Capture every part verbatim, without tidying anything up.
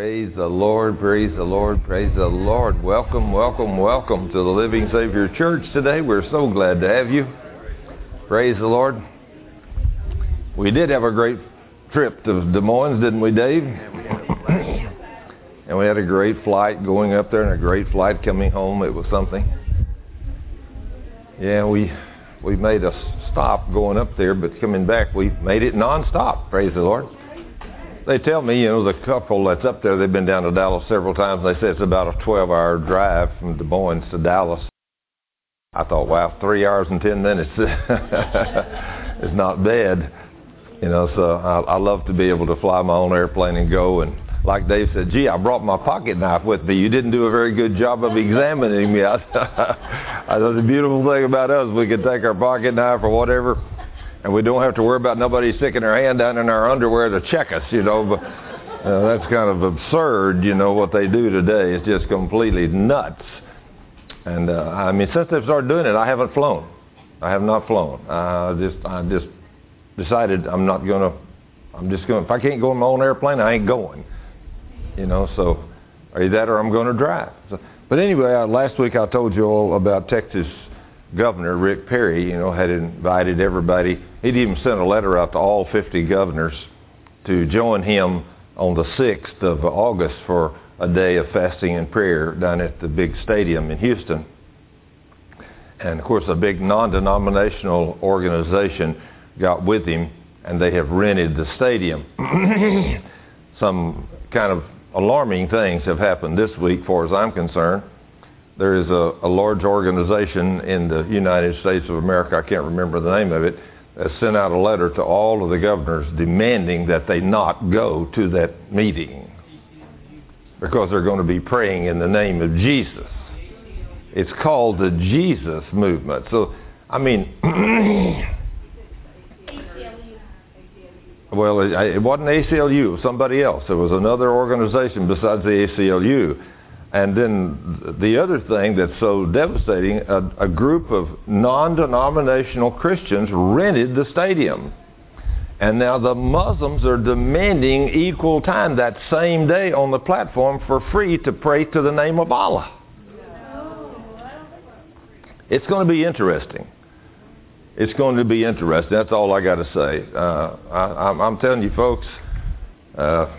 Praise the Lord, praise the Lord, praise the Lord. Welcome, welcome, welcome to the Living Savior Church today. We're so glad to have you. Praise the Lord. We did have a great trip to Des Moines, didn't we, Dave? And we had a great flight going up there and a great flight coming home. It was something. Yeah, we we made a stop going up there, but coming back, we made it nonstop. Praise the Lord. They tell me, you know, the couple that's up there, they've been down to Dallas several times. They say it's about a twelve-hour drive from Des Moines to Dallas. I thought, wow, three hours and ten minutes is not bad. You know, so I, I love to be able to fly my own airplane and go. And like Dave said, gee, I brought my pocket knife with me. You didn't do a very good job of examining me. I, I thought the beautiful thing about us, we could take our pocket knife or whatever, and we don't have to worry about nobody sticking their hand down in our underwear to check us, you know. But uh, that's kind of absurd, you know, what they do today. It's just completely nuts. And uh, I mean, since they've started doing it, I haven't flown. I have not flown. I just, I just decided I'm not gonna. I'm just gonna. If I can't go in my own airplane, I ain't going. You know. So, either that or I'm going to drive. So, but anyway, uh, last week I told you all about Texas Governor Rick Perry, you know, had invited everybody. He'd even sent a letter out to all fifty governors to join him on the sixth of August for a day of fasting and prayer down at the big stadium in Houston. And of course, a big non-denominational organization got with him, and they have rented the stadium. Some kind of alarming things have happened this week, as far as I'm concerned. There is a, a large organization in the United States of America, I can't remember the name of it, that sent out a letter to all of the governors demanding that they not go to that meeting because they're going to be praying in the name of Jesus. It's called the Jesus Movement. So, I mean, well, it, it wasn't A C L U, it was somebody else. It was another organization besides the A C L U. And then the other thing that's so devastating, a, a group of non-denominational Christians rented the stadium. And now the Muslims are demanding equal time that same day on the platform for free to pray to the name of Allah. It's going to be interesting. It's going to be interesting. That's all I got to say. Uh, I, I'm, I'm telling you, folks, uh,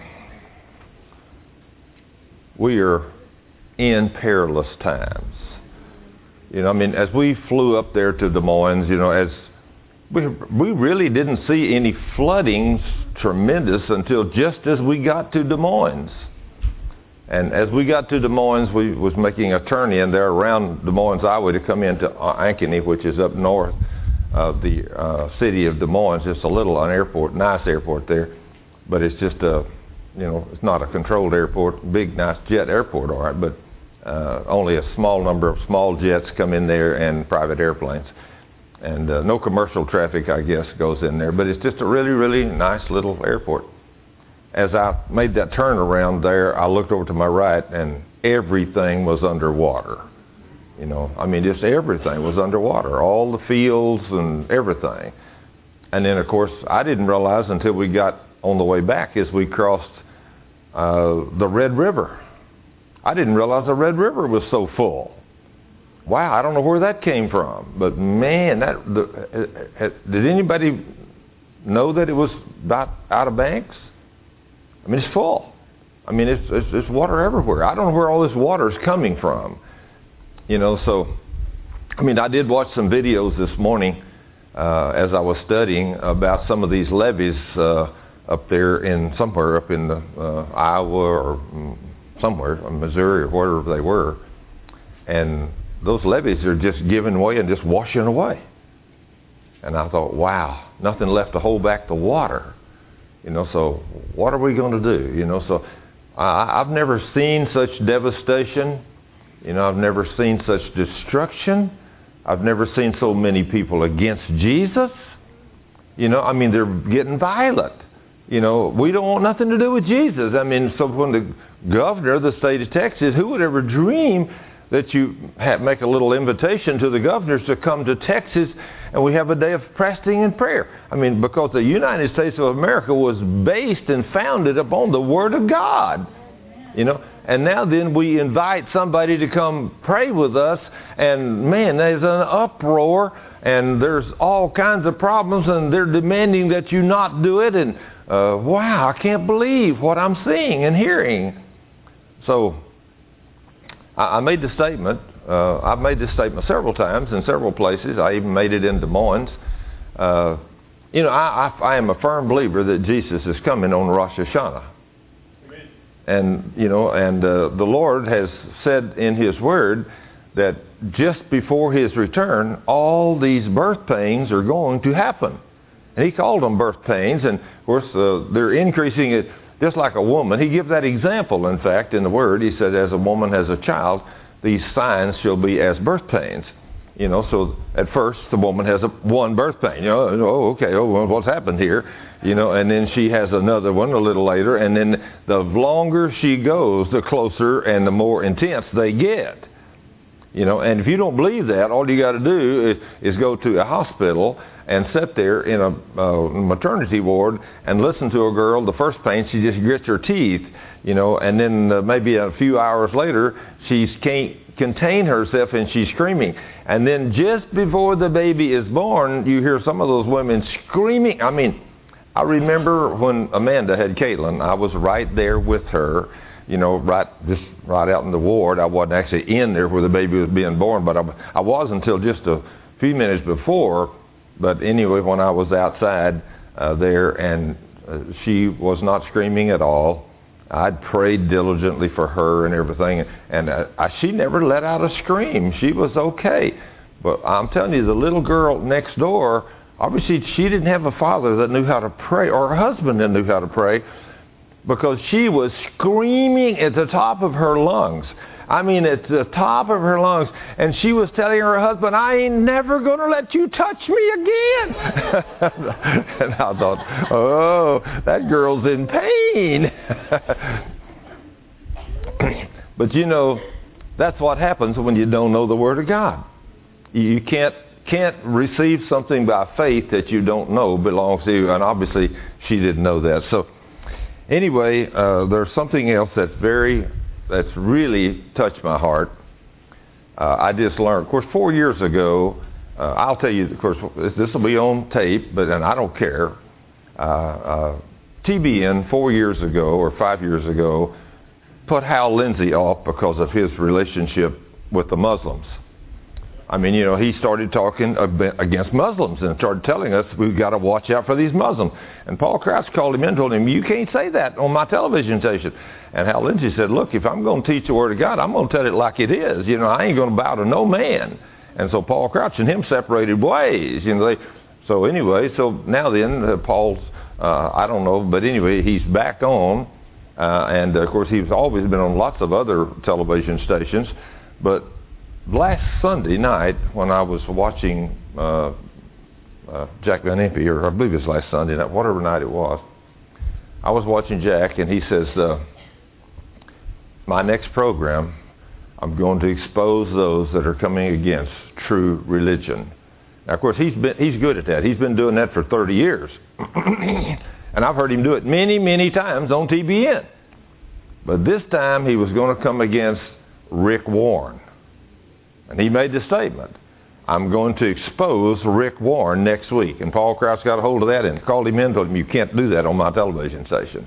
we are in perilous times. You know, I mean, as we flew up there to Des Moines, you know, as we we really didn't see any floodings tremendous until just as we got to Des Moines. And as we got to Des Moines, we was making a turn in there around Des Moines Highway to come into Ankeny, which is up north of the uh, city of Des Moines. Just a little an airport, nice airport there, but it's just a, you know, it's not a controlled airport, big, nice jet airport, all right, but uh, only a small number of small jets come in there and private airplanes. And uh, no commercial traffic, I guess, goes in there, but it's just a really, really nice little airport. As I made that turn around there, I looked over to my right, and everything was underwater. You know, I mean, just everything was underwater, all the fields and everything. And then, of course, I didn't realize until we got on the way back as we crossed uh, the Red River. I didn't realize the Red River was so full. Wow, I don't know where that came from, but man, that the, uh, uh, did anybody know that it was about out of banks? I mean, it's full. I mean, it's, it's it's water everywhere. I don't know where all this water is coming from. You know, so I mean, I did watch some videos this morning uh, as I was studying about some of these levees uh, up there in somewhere up in the, uh, Iowa or um, somewhere, Missouri or wherever they were, and those levees are just giving way and just washing away. And I thought, wow, nothing left to hold back the water. You know, so what are we going to do? You know, so I, I've never seen such devastation. You know, I've never seen such destruction. I've never seen so many people against Jesus. You know, I mean, they're getting violent. You know, we don't want nothing to do with Jesus. I mean, so when the governor of the state of Texas, who would ever dream that you have, make a little invitation to the governors to come to Texas and we have a day of fasting and prayer? I mean, because the United States of America was based and founded upon the Word of God. You know, and now then we invite somebody to come pray with us, and man, there's an uproar, and there's all kinds of problems, and they're demanding that you not do it, and uh, wow, I can't believe what I'm seeing and hearing. So I, I made the statement. Uh, I've made this statement several times in several places. I even made it in Des Moines. Uh, you know, I, I, I am a firm believer that Jesus is coming on Rosh Hashanah. And, you know, and uh, the Lord has said in His Word that just before His return, all these birth pains are going to happen. And He called them birth pains, and of course uh, they're increasing it just like a woman. He gives that example, in fact, in the Word. He said, as a woman has a child, these signs shall be as birth pains. You know, so at first the woman has a one birth pain. You know, oh, okay, oh, well, what's happened here? You know, and then she has another one a little later, and then the longer she goes, the closer and the more intense they get. You know, and if you don't believe that, all you got to do is, is go to a hospital and sit there in a uh, maternity ward and listen to a girl. The first pain, she just grits her teeth, you know, and then uh, maybe a few hours later, she can't contain herself and she's screaming. And then just before the baby is born, you hear some of those women screaming. I mean, I remember when Amanda had Caitlin, I was right there with her, you know, right just right out in the ward. I wasn't actually in there where the baby was being born, but I, I was until just a few minutes before. But anyway, when I was outside uh, there, and uh, she was not screaming at all, I'd prayed diligently for her and everything, and uh, I, she never let out a scream. She was okay. But I'm telling you, the little girl next door, obviously she didn't have a father that knew how to pray, or her husband that knew how to pray, because she was screaming at the top of her lungs. I mean, at the top of her lungs. And she was telling her husband, I ain't never going to let you touch me again. And I thought, oh, that girl's in pain. But you know, that's what happens when you don't know the Word of God. You can't can't receive something by faith that you don't know belongs to you. And obviously, she didn't know that. So anyway, uh, there's something else that's very... that's really touched my heart. Uh, I just learned, of course, four years ago, uh, I'll tell you, of course, this will be on tape, but and I don't care. Uh, uh, T B N, four years ago or five years ago, put Hal Lindsey off because of his relationship with the Muslims. I mean, you know, he started talking against Muslims and started telling us we've got to watch out for these Muslims. And Paul Crouch called him in and told him, you can't say that on my television station. And Hal Lindsey said, look, if I'm going to teach the Word of God, I'm going to tell it like it is. You know, I ain't going to bow to no man. And so Paul Crouch and him separated ways. You know, they, so anyway, so now then, uh, Paul's, uh, I don't know, but anyway, he's back on. Uh, and, uh, of course, he's always been on lots of other television stations. But last Sunday night, when I was watching uh, uh, Jack Van Impe, or I believe it was last Sunday night, whatever night it was, I was watching Jack, and he says, uh, my next program, I'm going to expose those that are coming against true religion. Now, of course, he's been he's good at that. He's been doing that for thirty years. And I've heard him do it many, many times on T B N. But this time, he was going to come against Rick Warren. And he made the statement, I'm going to expose Rick Warren next week. And Paul Crouch got a hold of that and called him in and told him, you can't do that on my television station.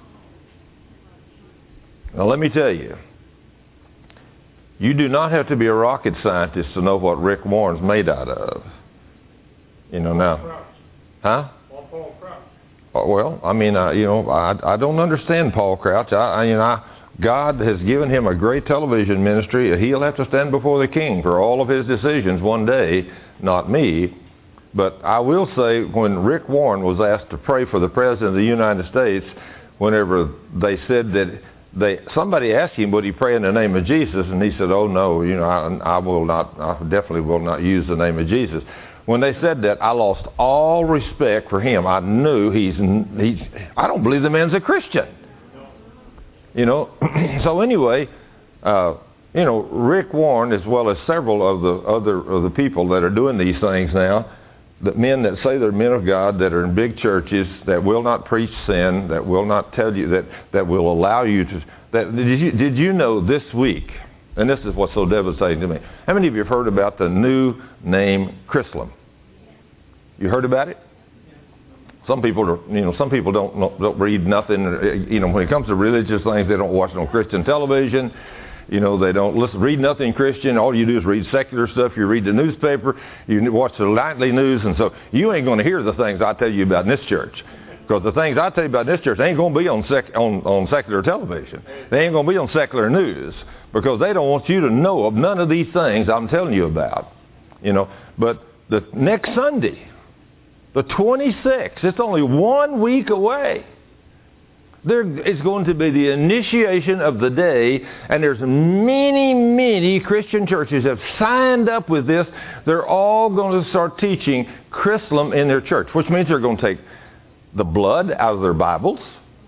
Now let me tell you, you do not have to be a rocket scientist to know what Rick Warren's made out of. You know now. Huh? Paul Crouch. Well, I mean, uh, you know, I, I don't understand Paul Crouch. I, I, you know, I, God has given him a great television ministry. He'll have to stand before the king for all of his decisions one day, not me. But I will say, when Rick Warren was asked to pray for the President of the United States, whenever they said that they, somebody asked him, would he pray in the name of Jesus? And he said, oh no, you know, I, I will not, I definitely will not use the name of Jesus. When they said that, I lost all respect for him. I knew he's, he's I don't believe the man's a Christian. You know, so anyway, uh, you know, Rick Warren, as well as several of the other of the people that are doing these things now, the men that say they're men of God, that are in big churches, that will not preach sin, that will not tell you, that, that will allow you to, that did you, did you know this week, and this is what's so devastating to me, how many of you have heard about the new name Chrislam? You heard about it? Some people, are, you know, some people don't don't read nothing. You know, when it comes to religious things, they don't watch no Christian television. You know, they don't listen, read nothing Christian. All you do is read secular stuff. You read the newspaper. You watch the nightly news, and so you ain't going to hear the things I tell you about in this church. Because the things I tell you about in this church ain't going to be on, sec, on on secular television. They ain't going to be on secular news because they don't want you to know of none of these things I'm telling you about. You know, but the next Sunday, the twenty-sixth, it's only one week away. There is going to be the initiation of the day, and there's many, many Christian churches have signed up with this. They're all going to start teaching Chrislam in their church, which means they're going to take the blood out of their Bibles.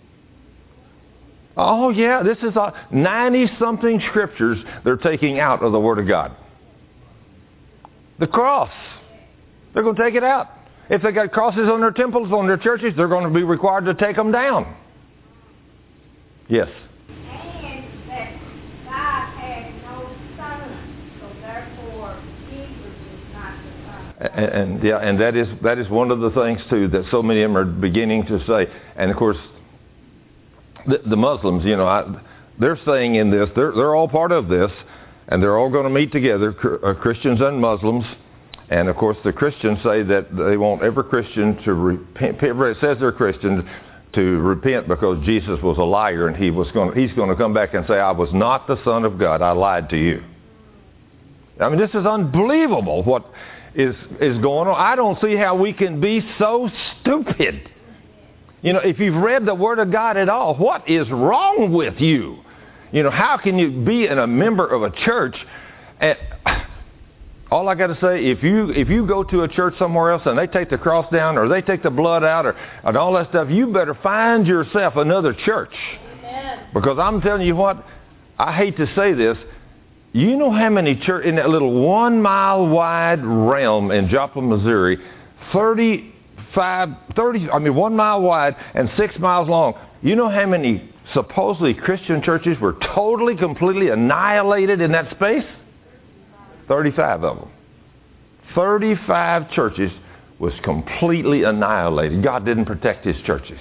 Oh, yeah, this is ninety-something scriptures they're taking out of the Word of God. The cross, they're going to take it out. If they got crosses on their temples, on their churches, they're going to be required to take them down. Yes. And that God had no son, so therefore Jesus is not the son. And, and yeah, and that is that is one of the things too that so many of them are beginning to say. And of course, the, the Muslims, you know, I, they're saying in this, they're they're all part of this, and they're all going to meet together, uh, Christians and Muslims. And of course, the Christians say that they want every Christian to repent. It says they're Christians to repent because Jesus was a liar, and he was going. He's going to come back and say, "I was not the Son of God. I lied to you." I mean, this is unbelievable. What is is going on? I don't see how we can be so stupid. You know, if you've read the Word of God at all, what is wrong with you? You know, how can you be in a member of a church and all I got to say, if you if you go to a church somewhere else and they take the cross down or they take the blood out or and all that stuff, you better find yourself another church. Amen. Because I'm telling you what, I hate to say this, you know how many church in that little one mile wide realm in Joplin, Missouri, thirty-five, thirty, I mean one mile wide and six miles long. You know how many supposedly Christian churches were totally, completely annihilated in that space? thirty-five of them. thirty-five churches was completely annihilated. God didn't protect His churches.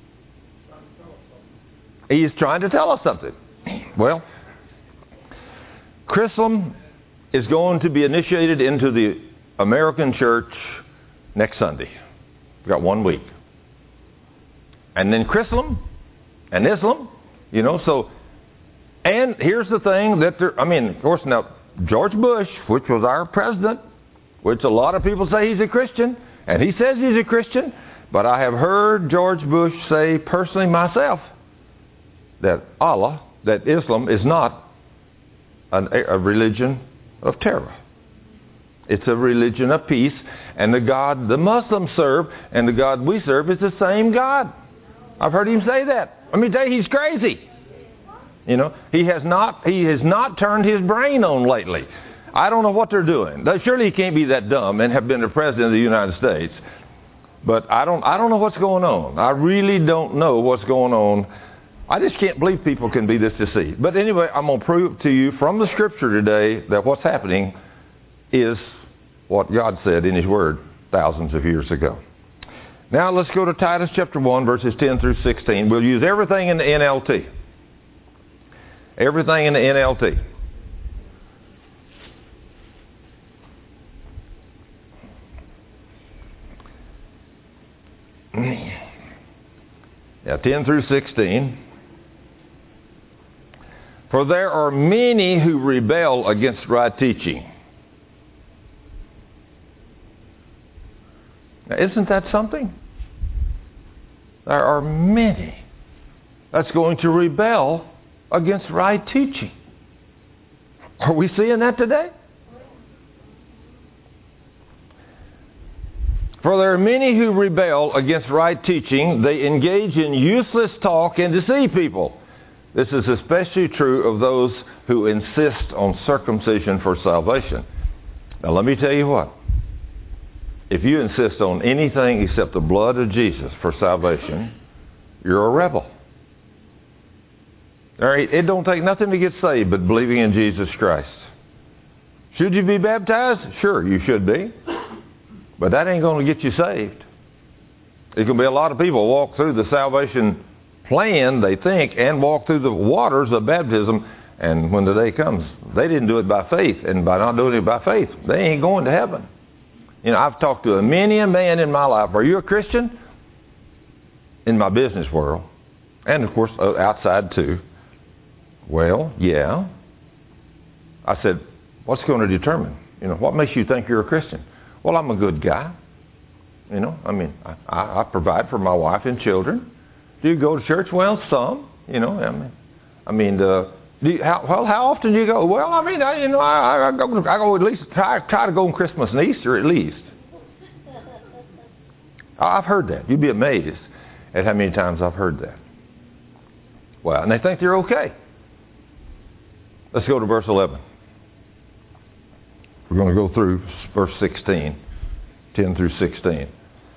He's trying to tell us something. Well, Chrislam is going to be initiated into the American church next Sunday. We've got one week. And then Chrislam and Islam, you know, so, and here's the thing that there, I mean, of course, now, George Bush, which was our president, which a lot of people say he's a Christian, and he says he's a Christian, but I have heard George Bush say personally myself that Allah, that Islam is not an, a religion of terror. It's a religion of peace, and the God the Muslims serve and the God we serve is the same God. I've heard him say that. Let me tell you, he's crazy. You know, he has not he has not turned his brain on lately. I don't know what they're doing. Surely he can't be that dumb and have been the president of the United States. But I don't I don't know what's going on. I really don't know what's going on. I just can't believe people can be this deceived. But anyway, I'm going to prove to you from the Scripture today that what's happening is what God said in His Word thousands of years ago. Now let's go to Titus chapter one, verses ten through sixteen. We'll use everything in the N L T. Everything in the N L T. Now, ten through sixteen. For there are many who rebel against right teaching. Now, isn't that something? There are many that's going to rebel against right teaching. Are we seeing that today? For there are many who rebel against right teaching. They engage in useless talk and deceive people. This is especially true of those who insist on circumcision for salvation. Now let me tell you what. If you insist on anything except the blood of Jesus for salvation, you're a rebel. All right, it don't take nothing to get saved but believing in Jesus Christ. Should you be baptized? Sure, you should be. But that ain't going to get you saved. There's going to be a lot of people walk through the salvation plan, they think, and walk through the waters of baptism, and when the day comes, they didn't do it by faith, and by not doing it by faith, they ain't going to heaven. You know, I've talked to a many a man in my life. Are you a Christian? In my business world, and of course outside too. Well, yeah. I said, what's going to determine? You know, what makes you think you're a Christian? Well, I'm a good guy. You know, I mean, I, I provide for my wife and children. Do you go to church? Well, some. You know, I mean, I mean, uh, do you, how well how often do you go? Well, I mean, I, you know, I, I go, I go at least try try to go on Christmas and Easter at least. I've heard that. You'd be amazed at how many times I've heard that. Well, and they think they're okay. Let's go to verse eleven. We're going to go through verse sixteen, ten through sixteen.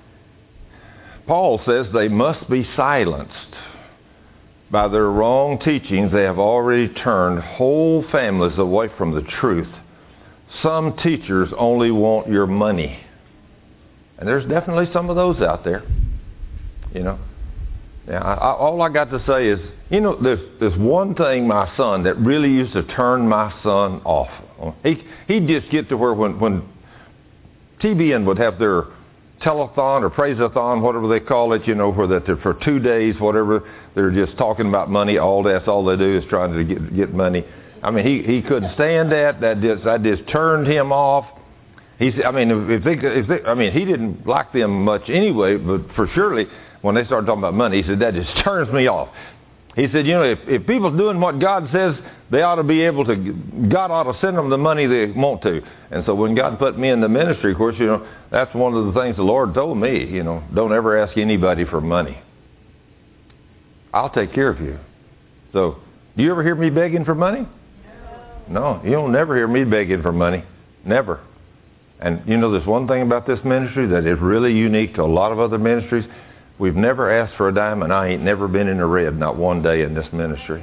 Paul says they must be silenced. By their wrong teachings, they have already turned whole families away from the truth. Some teachers only want your money. And there's definitely some of those out there. You know. Yeah, I, I, all I got to say is, you know, there's, there's one thing my son that really used to turn my son off. He, he'd just get to where when, when T B N would have their telethon or praise-a-thon, whatever they call it, you know, where that for two days, whatever, they're just talking about money all day. That's all they do is trying to get, get money. I mean, he, he couldn't stand that. That just, that just turned him off. He said, I mean, if they, if they, I mean, he didn't like them much anyway, but for surely when they started talking about money, he said, that just turns me off. He said, you know, if, if people's doing what God says, they ought to be able to, God ought to send them the money they want to. And so when God put me in the ministry, of course, you know, that's one of the things the Lord told me, you know, don't ever ask anybody for money. I'll take care of you. So, do you ever hear me begging for money? No, you'll never hear me begging for money. Never. And you know, there's one thing about this ministry that is really unique to a lot of other ministries. We've never asked for a dime, and I ain't never been in the red, not one day in this ministry.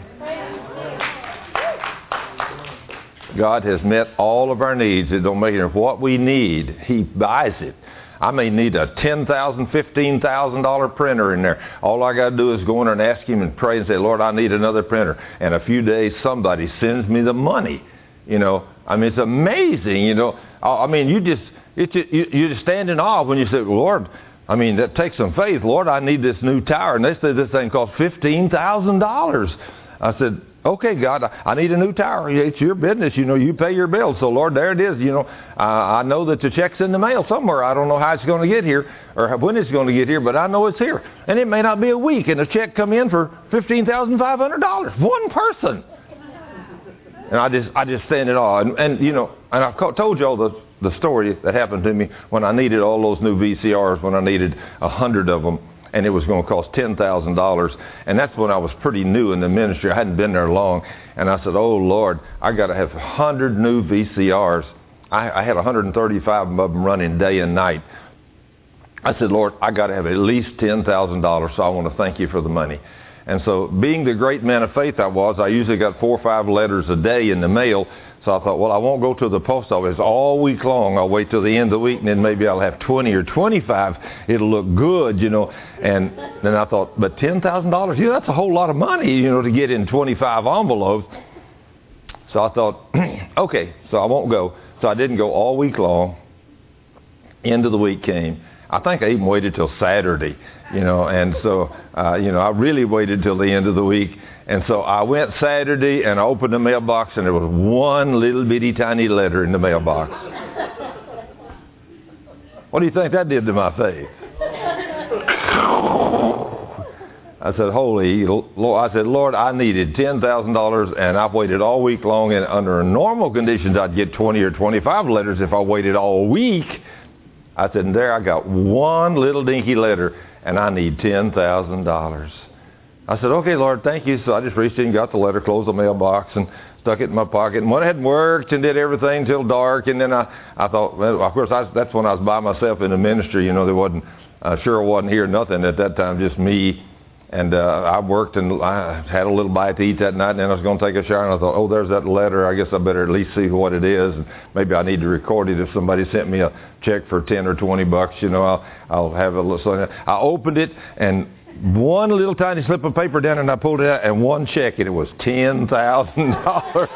God has met all of our needs. It don't matter what we need. He buys it. I may need a ten thousand dollars, fifteen thousand dollars printer in there. All I got to do is go in there and ask Him and pray and say, Lord, I need another printer. And a few days, somebody sends me the money. You know, I mean, it's amazing, you know. I mean, you just, it's, you, you just stand in awe when you say, Lord, I mean, that takes some faith. Lord, I need this new tower. And they said this thing cost fifteen thousand dollars. I said, okay, God, I need a new tower. It's your business. You know, you pay your bills. So, Lord, there it is. You know, uh, I know that the check's in the mail somewhere. I don't know how it's going to get here or when it's going to get here, but I know it's here. And it may not be a week, and a check come in for fifteen thousand five hundred dollars. One person. And I just I just stand in awe. And, and you know, and I've told you all the, the story that happened to me when I needed all those new V C Rs, when I needed a hundred of them. And it was going to cost ten thousand dollars. And that's when I was pretty new in the ministry. I hadn't been there long. And I said, oh, Lord, I got to have one hundred new V C Rs. I, I had one hundred thirty-five of them running day and night. I said, Lord, I got to have at least ten thousand dollars, so I want to thank you for the money. And so being the great man of faith I was, I usually got four or five letters a day in the mail. So I thought, well, I won't go to the post office all week long. I'll wait till the end of the week, and then maybe I'll have twenty or twenty-five. It'll look good, you know. And then I thought, but ten thousand dollars, yeah, that's a whole lot of money, you know, to get in twenty-five envelopes. So I thought, okay, so I won't go. So I didn't go all week long. End of the week came. I think I even waited till Saturday, you know, and so, uh, you know, I really waited till the end of the week. And so I went Saturday and I opened the mailbox, and there was one little bitty tiny letter in the mailbox. What do you think that did to my faith? I said, holy Lord, I said, Lord, I needed ten thousand dollars, and I've waited all week long, and under normal conditions I'd get twenty or twenty-five letters if I waited all week. I said, and there I got one little dinky letter, and I need ten thousand dollars. I said, okay, Lord, thank you. So I just reached in and got the letter, closed the mailbox, and stuck it in my pocket. And when I had worked and did everything till dark, and then I, I thought, well, of course, I, that's when I was by myself in the ministry. You know, there wasn't, uh, sure wasn't here, nothing at that time, just me. And uh, I worked and I had a little bite to eat that night, and then I was going to take a shower, and I thought, oh, there's that letter. I guess I better at least see what it is. And maybe I need to record it. If somebody sent me a check for ten or twenty bucks, you know, I'll, I'll have a little. So I opened it, and one little tiny slip of paper down, and I pulled it out, and one check, and it was ten thousand dollars.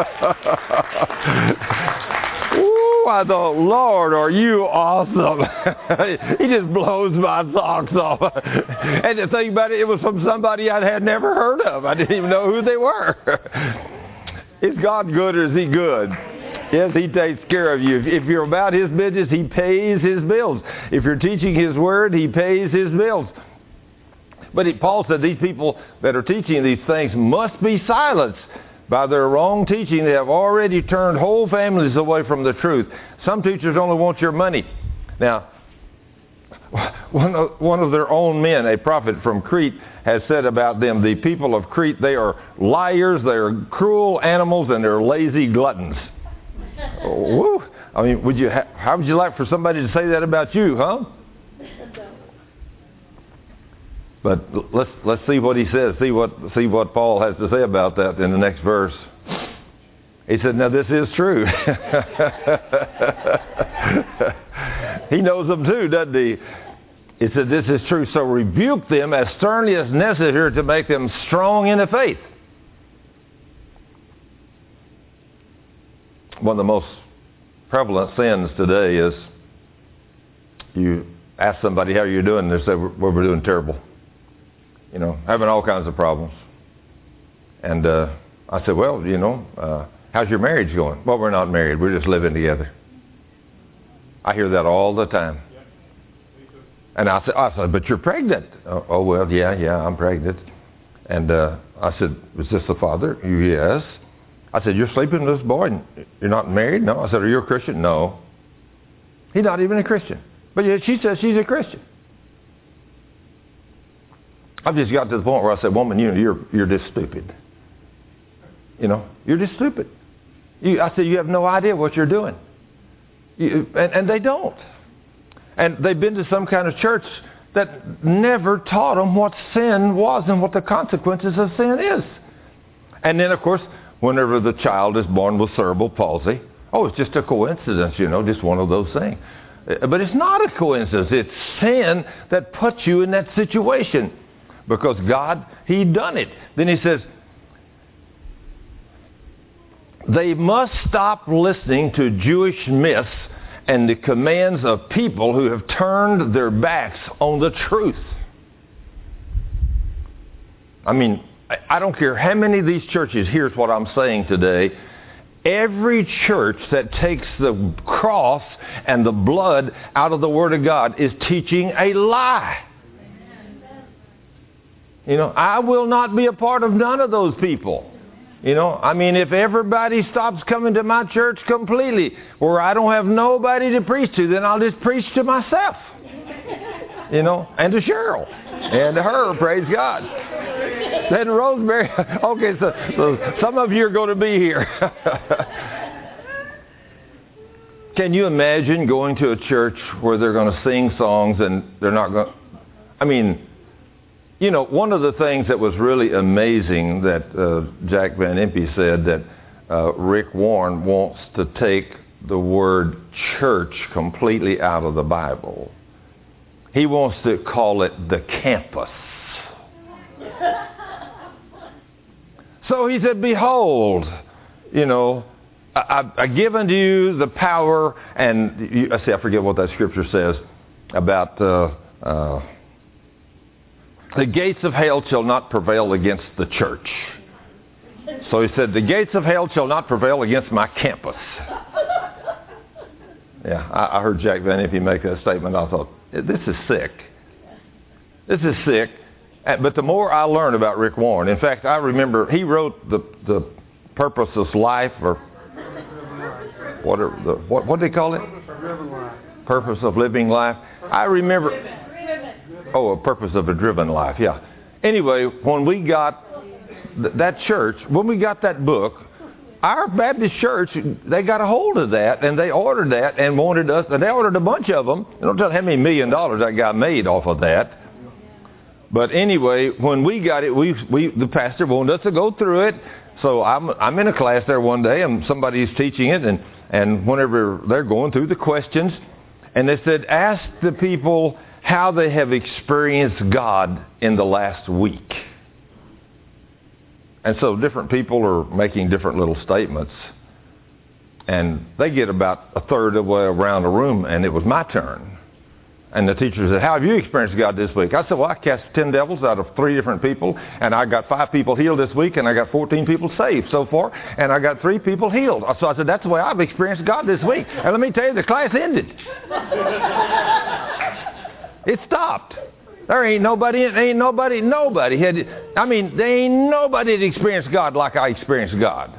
Ooh, I thought, Lord, are you awesome? He just blows my socks off. And the thing about it, it was from somebody I had never heard of. I didn't even know who they were. Is God good or is he good? Yes, he takes care of you. If you're about his business, he pays his bills. If you're teaching his word, he pays his bills. But he, Paul said these people that are teaching these things must be silenced. By their wrong teaching, they have already turned whole families away from the truth. Some teachers only want your money. Now, one of, one of their own men, a prophet from Crete, has said about them, the people of Crete, they are liars, they are cruel animals, and they're lazy gluttons. Woo! I mean, would you ha- how would you like for somebody to say that about you, huh? But let's let's see what he says. See what see what Paul has to say about that in the next verse. He said, "Now this is true." He knows them too, doesn't he? He said, "This is true. So rebuke them as sternly as necessary to make them strong in the faith." One of the most prevalent sins today is you ask somebody how you're doing, and they say, "Well, we're doing terrible." You know, having all kinds of problems. And uh, I said, well, you know, uh, how's your marriage going? Well, we're not married. We're just living together. I hear that all the time. And I said, I said, but you're pregnant. Oh, oh well, yeah, yeah, I'm pregnant. And uh, I said, is this the father? Yes. I said, you're sleeping with this boy and you're not married? No. I said, are you a Christian? No. He's not even a Christian. But yet she says she's a Christian. I've just got to the point where I said, woman, you know, you're you're just stupid. You know, you're just stupid. You, I said, you have no idea what you're doing. You, and, and they don't. And they've been to some kind of church that never taught them what sin was and what the consequences of sin is. And then, of course, whenever the child is born with cerebral palsy, oh, it's just a coincidence, you know, just one of those things. But it's not a coincidence. It's sin that puts you in that situation. Because God, he done it. Then he says, they must stop listening to Jewish myths and the commands of people who have turned their backs on the truth. I mean, I don't care how many of these churches, here's what I'm saying today. Every church that takes the cross and the blood out of the Word of God is teaching a lie. You know, I will not be a part of none of those people. You know, I mean, if everybody stops coming to my church completely, where I don't have nobody to preach to, then I'll just preach to myself. You know, and to Cheryl. And to her, praise God. Then Rosemary, okay, so, so some of you are going to be here. Can you imagine going to a church where they're going to sing songs and they're not going to, I mean, you know, one of the things that was really amazing that uh, Jack Van Impe said that uh, Rick Warren wants to take the word church completely out of the Bible. He wants to call it the campus. So he said, behold, you know, I, I, I give unto you the power, and you, I say I forget what that scripture says about uh, uh, the gates of hell shall not prevail against the church. So he said, the gates of hell shall not prevail against my campus. Yeah, I, I heard Jack Van Impe make that statement. I thought, this is sick. This is sick. But the more I learned about Rick Warren, in fact, I remember he wrote the the Purposeless Life, or whatever, the, what what do they call it? Purpose of Living Life. I remember. Oh, a purpose of a driven life, yeah. Anyway, when we got th- that church, when we got that book, our Baptist church, they got a hold of that, and they ordered that and wanted us, and they ordered a bunch of them. I don't tell how many million dollars that guy made off of that. But anyway, when we got it, we, we the pastor wanted us to go through it. So I'm, I'm in a class there one day, and somebody's teaching it, and, and whenever they're going through the questions, and they said, ask the people how they have experienced God in the last week. And so different people are making different little statements. And they get about a third of the way around the room, and it was my turn. And the teacher said, how have you experienced God this week? I said, well, I cast ten devils out of three different people, and I got five people healed this week, and I got fourteen people saved so far, and I got three people healed. So I said, that's the way I've experienced God this week. And let me tell you, the class ended. It stopped. There ain't nobody, ain't nobody, nobody had, I mean, there ain't nobody that experienced God like I experienced God.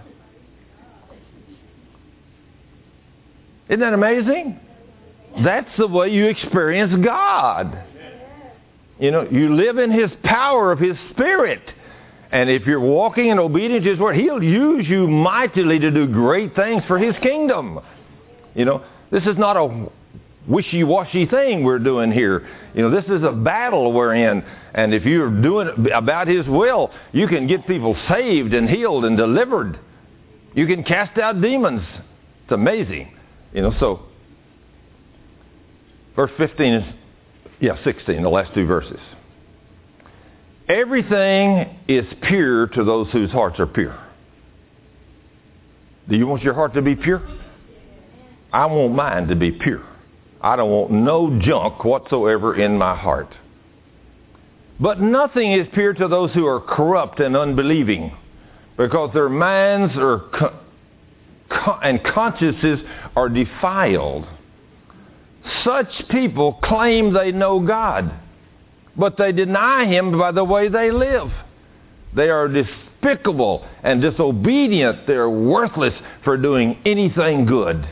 Isn't that amazing? That's the way you experience God. You know, you live in His power of His Spirit. And if you're walking in obedience to His Word, He'll use you mightily to do great things for His kingdom. You know, this is not a wishy-washy thing we're doing here. You know, this is a battle we're in. And if you're doing it about His will, you can get people saved and healed and delivered. You can cast out demons. It's amazing. You know, so verse fifteen is, yeah, sixteen, the last two verses. Everything is pure to those whose hearts are pure. Do you want your heart to be pure? I want mine to be pure. I don't want no junk whatsoever in my heart. But nothing is pure to those who are corrupt and unbelieving, because their minds are co- co- and consciences are defiled. Such people claim they know God, but they deny Him by the way they live. They are despicable and disobedient. They are worthless for doing anything good.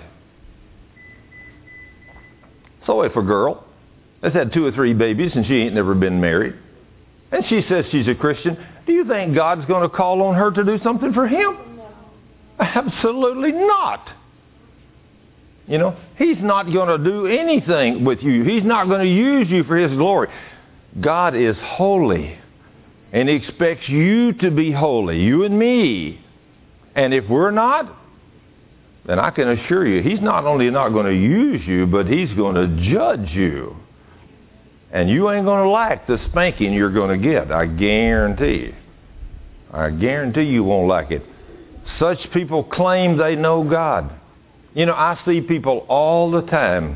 So if a girl has had two or three babies and she ain't never been married, and she says she's a Christian, do you think God's going to call on her to do something for Him? No. Absolutely not. You know, He's not going to do anything with you. He's not going to use you for His glory. God is holy, and He expects you to be holy, you and me. And if we're not, then I can assure you, He's not only not going to use you, but He's going to judge you. And you ain't going to like the spanking you're going to get. I guarantee you. I guarantee you won't like it. Such people claim they know God. You know, I see people all the time.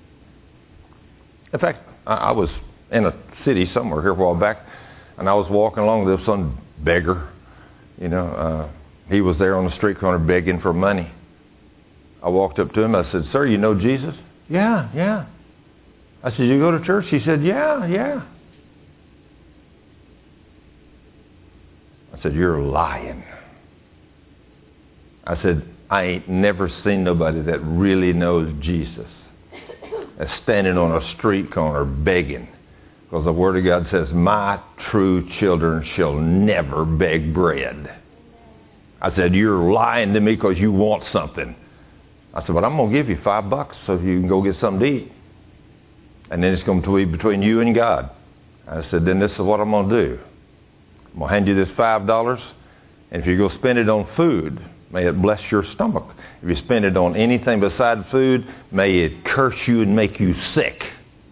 In fact, I, I was in a city somewhere here a while back, and I was walking along with some beggar. You know, uh, he was there on the street corner begging for money. I walked up to him. I said, "Sir, you know Jesus?" "Yeah, yeah." I said, "You go to church?" He said, "Yeah, yeah." I said, "You're lying." I said, "I ain't never seen nobody that really knows Jesus that's standing on a street corner begging. Because the Word of God says, my true children shall never beg bread." I said, "You're lying to me because you want something." I said, "But I'm going to give you five bucks so you can go get something to eat. And then it's going to be between you and God." I said, "Then this is what I'm going to do. I'm going to hand you this five dollars, and if you go spend it on food, may it bless your stomach. If you spend it on anything besides food, may it curse you and make you sick."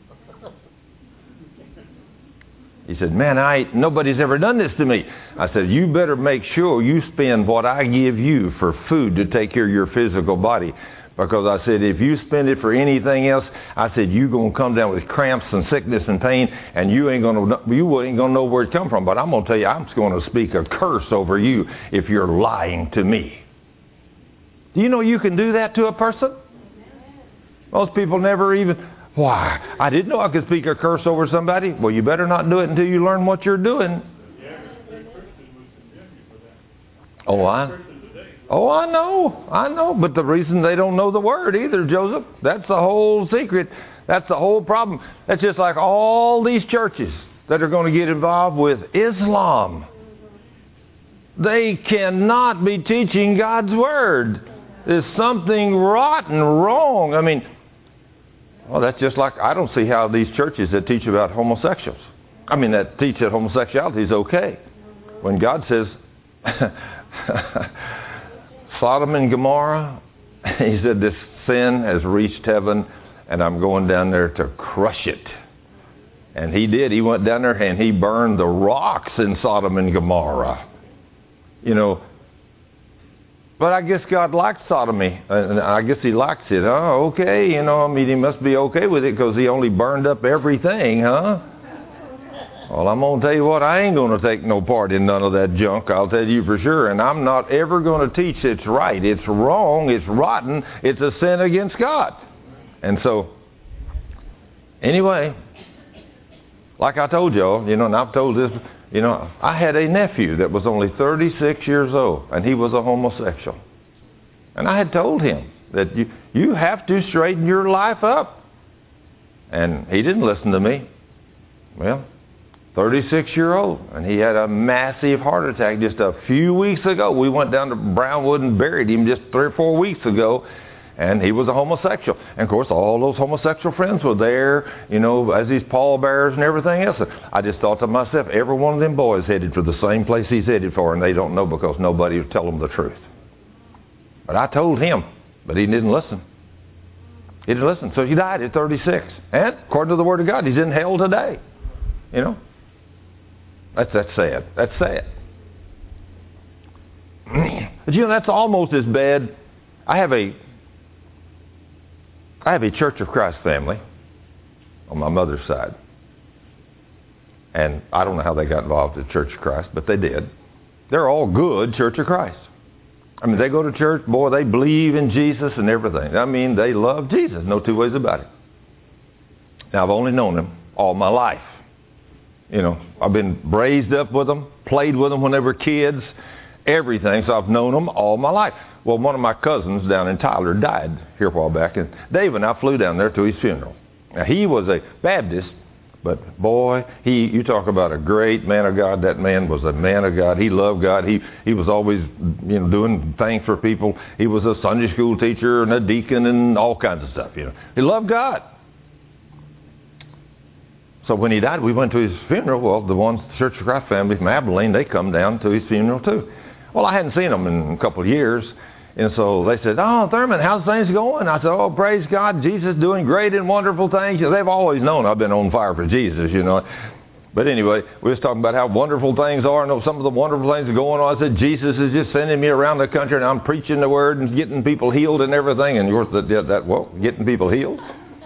He said, "Man, I ain't, nobody's ever done this to me." I said, "You better make sure you spend what I give you for food to take care of your physical body. Because," I said, "if you spend it for anything else," I said, "you're going to come down with cramps and sickness and pain, and you ain't going to you ain't going to know where it come from. But I'm going to tell you, I'm just going to speak a curse over you if you're lying to me." Do you know you can do that to a person? Most people never even, "Why, I didn't know I could speak a curse over somebody." Well, you better not do it until you learn what you're doing. Oh, I, oh, I know, I know. But the reason they don't know the Word either, Joseph, that's the whole secret. That's the whole problem. That's just like all these churches that are going to get involved with Islam. They cannot be teaching God's Word. There's something rotten wrong. I mean, well, that's just like, I don't see how these churches that teach about homosexuals. I mean, that teach that homosexuality is okay. When God says, Sodom and Gomorrah, he said, this sin has reached heaven, and I'm going down there to crush it. And he did. He went down there and he burned the rocks in Sodom and Gomorrah. You know, but I guess God likes sodomy, and I guess he likes it. Oh, okay, you know, I mean, he must be okay with it because he only burned up everything, huh? Well, I'm going to tell you what, I ain't going to take no part in none of that junk, I'll tell you for sure. And I'm not ever going to teach it's right. It's wrong, it's rotten, it's a sin against God. And so, anyway, like I told y'all, you know, and I've told this, you know, I had a nephew that was only thirty-six years old, and he was a homosexual. And I had told him that you, you have to straighten your life up. And he didn't listen to me. Well, thirty-six-year-old, and he had a massive heart attack just a few weeks ago. We went down to Brownwood and buried him just three or four weeks ago, and he was a homosexual. And, of course, all those homosexual friends were there, you know, as these pallbearers and everything else. I just thought to myself, every one of them boys headed for the same place he's headed for, and they don't know because nobody will tell them the truth. But I told him, but he didn't listen. He didn't listen, so he died at thirty-six. And, according to the Word of God, he's in hell today, you know. That's, that's sad. That's sad. But you know, that's almost as bad. I have a, I have a Church of Christ family on my mother's side. And I don't know how they got involved in Church of Christ, but they did. They're all good Church of Christ. I mean, they go to church, boy, they believe in Jesus and everything. I mean, they love Jesus. No two ways about it. Now, I've only known them all my life. You know, I've been raised up with them, played with them when they were kids, everything. So I've known them all my life. Well, one of my cousins down in Tyler died here a while back, and Dave and I flew down there to his funeral. Now, he was a Baptist, but boy, he you talk about a great man of God. That man was a man of God. He loved God. He he was always, you know, doing things for people. He was a Sunday school teacher and a deacon and all kinds of stuff, you know. He loved God. So when he died, we went to his funeral. Well, the ones, the Church of Christ family from Abilene, they come down to his funeral too. Well, I hadn't seen them in a couple of years. And so they said, oh, Thurman, how's things going? I said, oh, praise God, Jesus doing great and wonderful things. They've always known I've been on fire for Jesus, you know. But anyway, we was talking about how wonderful things are and some of the wonderful things are going on. I said, Jesus is just sending me around the country and I'm preaching the word and getting people healed and everything. And yours, that, that, well, getting people healed?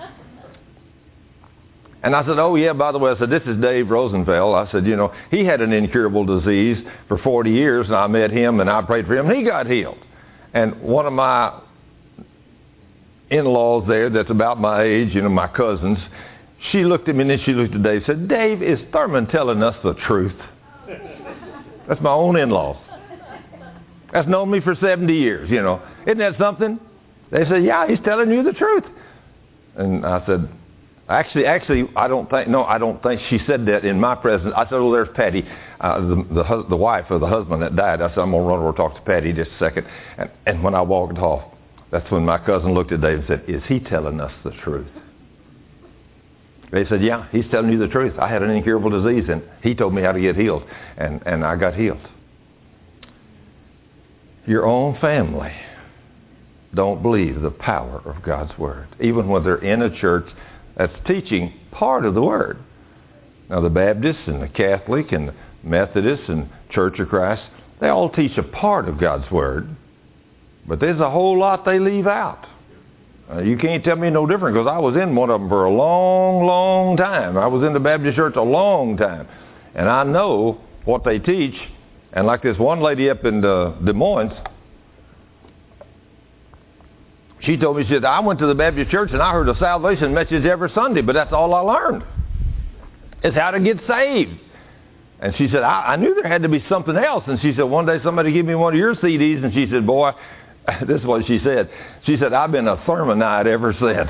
And I said, oh, yeah, by the way, I said, this is Dave Rosenfeld. I said, you know, he had an incurable disease for forty years, and I met him, and I prayed for him, and he got healed. And one of my in-laws there that's about my age, you know, my cousins, she looked at me, and then she looked at Dave and said, Dave, is Thurman telling us the truth? That's my own in-laws. That's known me for seventy years, you know. Isn't that something? They said, yeah, he's telling you the truth. And I said, Actually, actually, I don't think, no, I don't think she said that in my presence. I said, oh, there's Patty, uh, the, the, hus- the wife of the husband that died. I said, I'm going to run over and talk to Patty just a second. And, and when I walked off, that's when my cousin looked at Dave and said, is he telling us the truth? They said, yeah, he's telling you the truth. I had an incurable disease, and he told me how to get healed, and, and I got healed. Your own family don't believe the power of God's Word, even when they're in a church that's teaching part of the Word. Now, the Baptists and the Catholic and the Methodists and Church of Christ, they all teach a part of God's Word, but there's a whole lot they leave out. Uh, you can't tell me no different because I was in one of them for a long, long time. I was in the Baptist church a long time, and I know what they teach. And like this one lady up in uh, Des Moines, she told me, she said, I went to the Baptist church and I heard a salvation message every Sunday, but that's all I learned. It's how to get saved. And she said, I, I knew there had to be something else. And she said, one day somebody gave me one of your C Ds, and she said, boy, this is what she said. She said, I've been a Thurmanite ever since.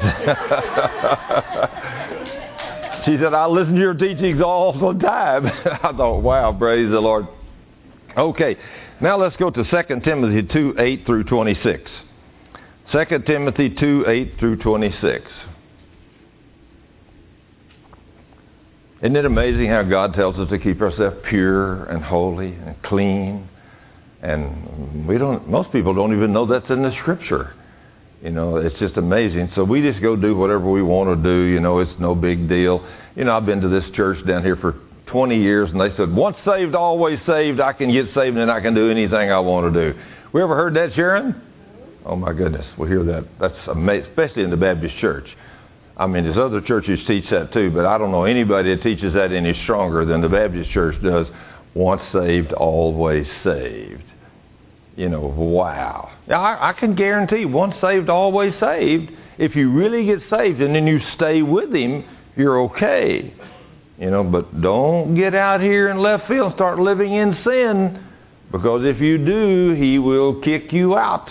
She said, I listen to your teachings all the time. I thought, wow, praise the Lord. Okay, now let's go to Second Timothy two, eight through twenty-six. Second Timothy two, eight through twenty-six. Isn't it amazing how God tells us to keep ourselves pure and holy and clean? And we don't, most people don't even know that's in the Scripture. You know, it's just amazing. So we just go do whatever we want to do. You know, it's no big deal. You know, I've been to this church down here for twenty years, and they said, once saved, always saved. I can get saved and I can do anything I want to do. We ever heard that, Sharon? Oh, my goodness. We hear that. That's amazing, especially in the Baptist church. I mean, there's other churches teach that too, but I don't know anybody that teaches that any stronger than the Baptist church does. Once saved, always saved. You know, wow. I, I can guarantee once saved, always saved. If you really get saved and then you stay with Him, you're okay. You know, but don't get out here in left field and start living in sin, because if you do, He will kick you out.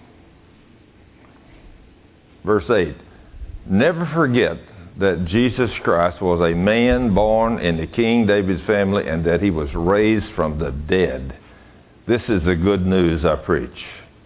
Verse eight. Never forget that Jesus Christ was a man born into King David's family and that He was raised from the dead. This is the good news I preach.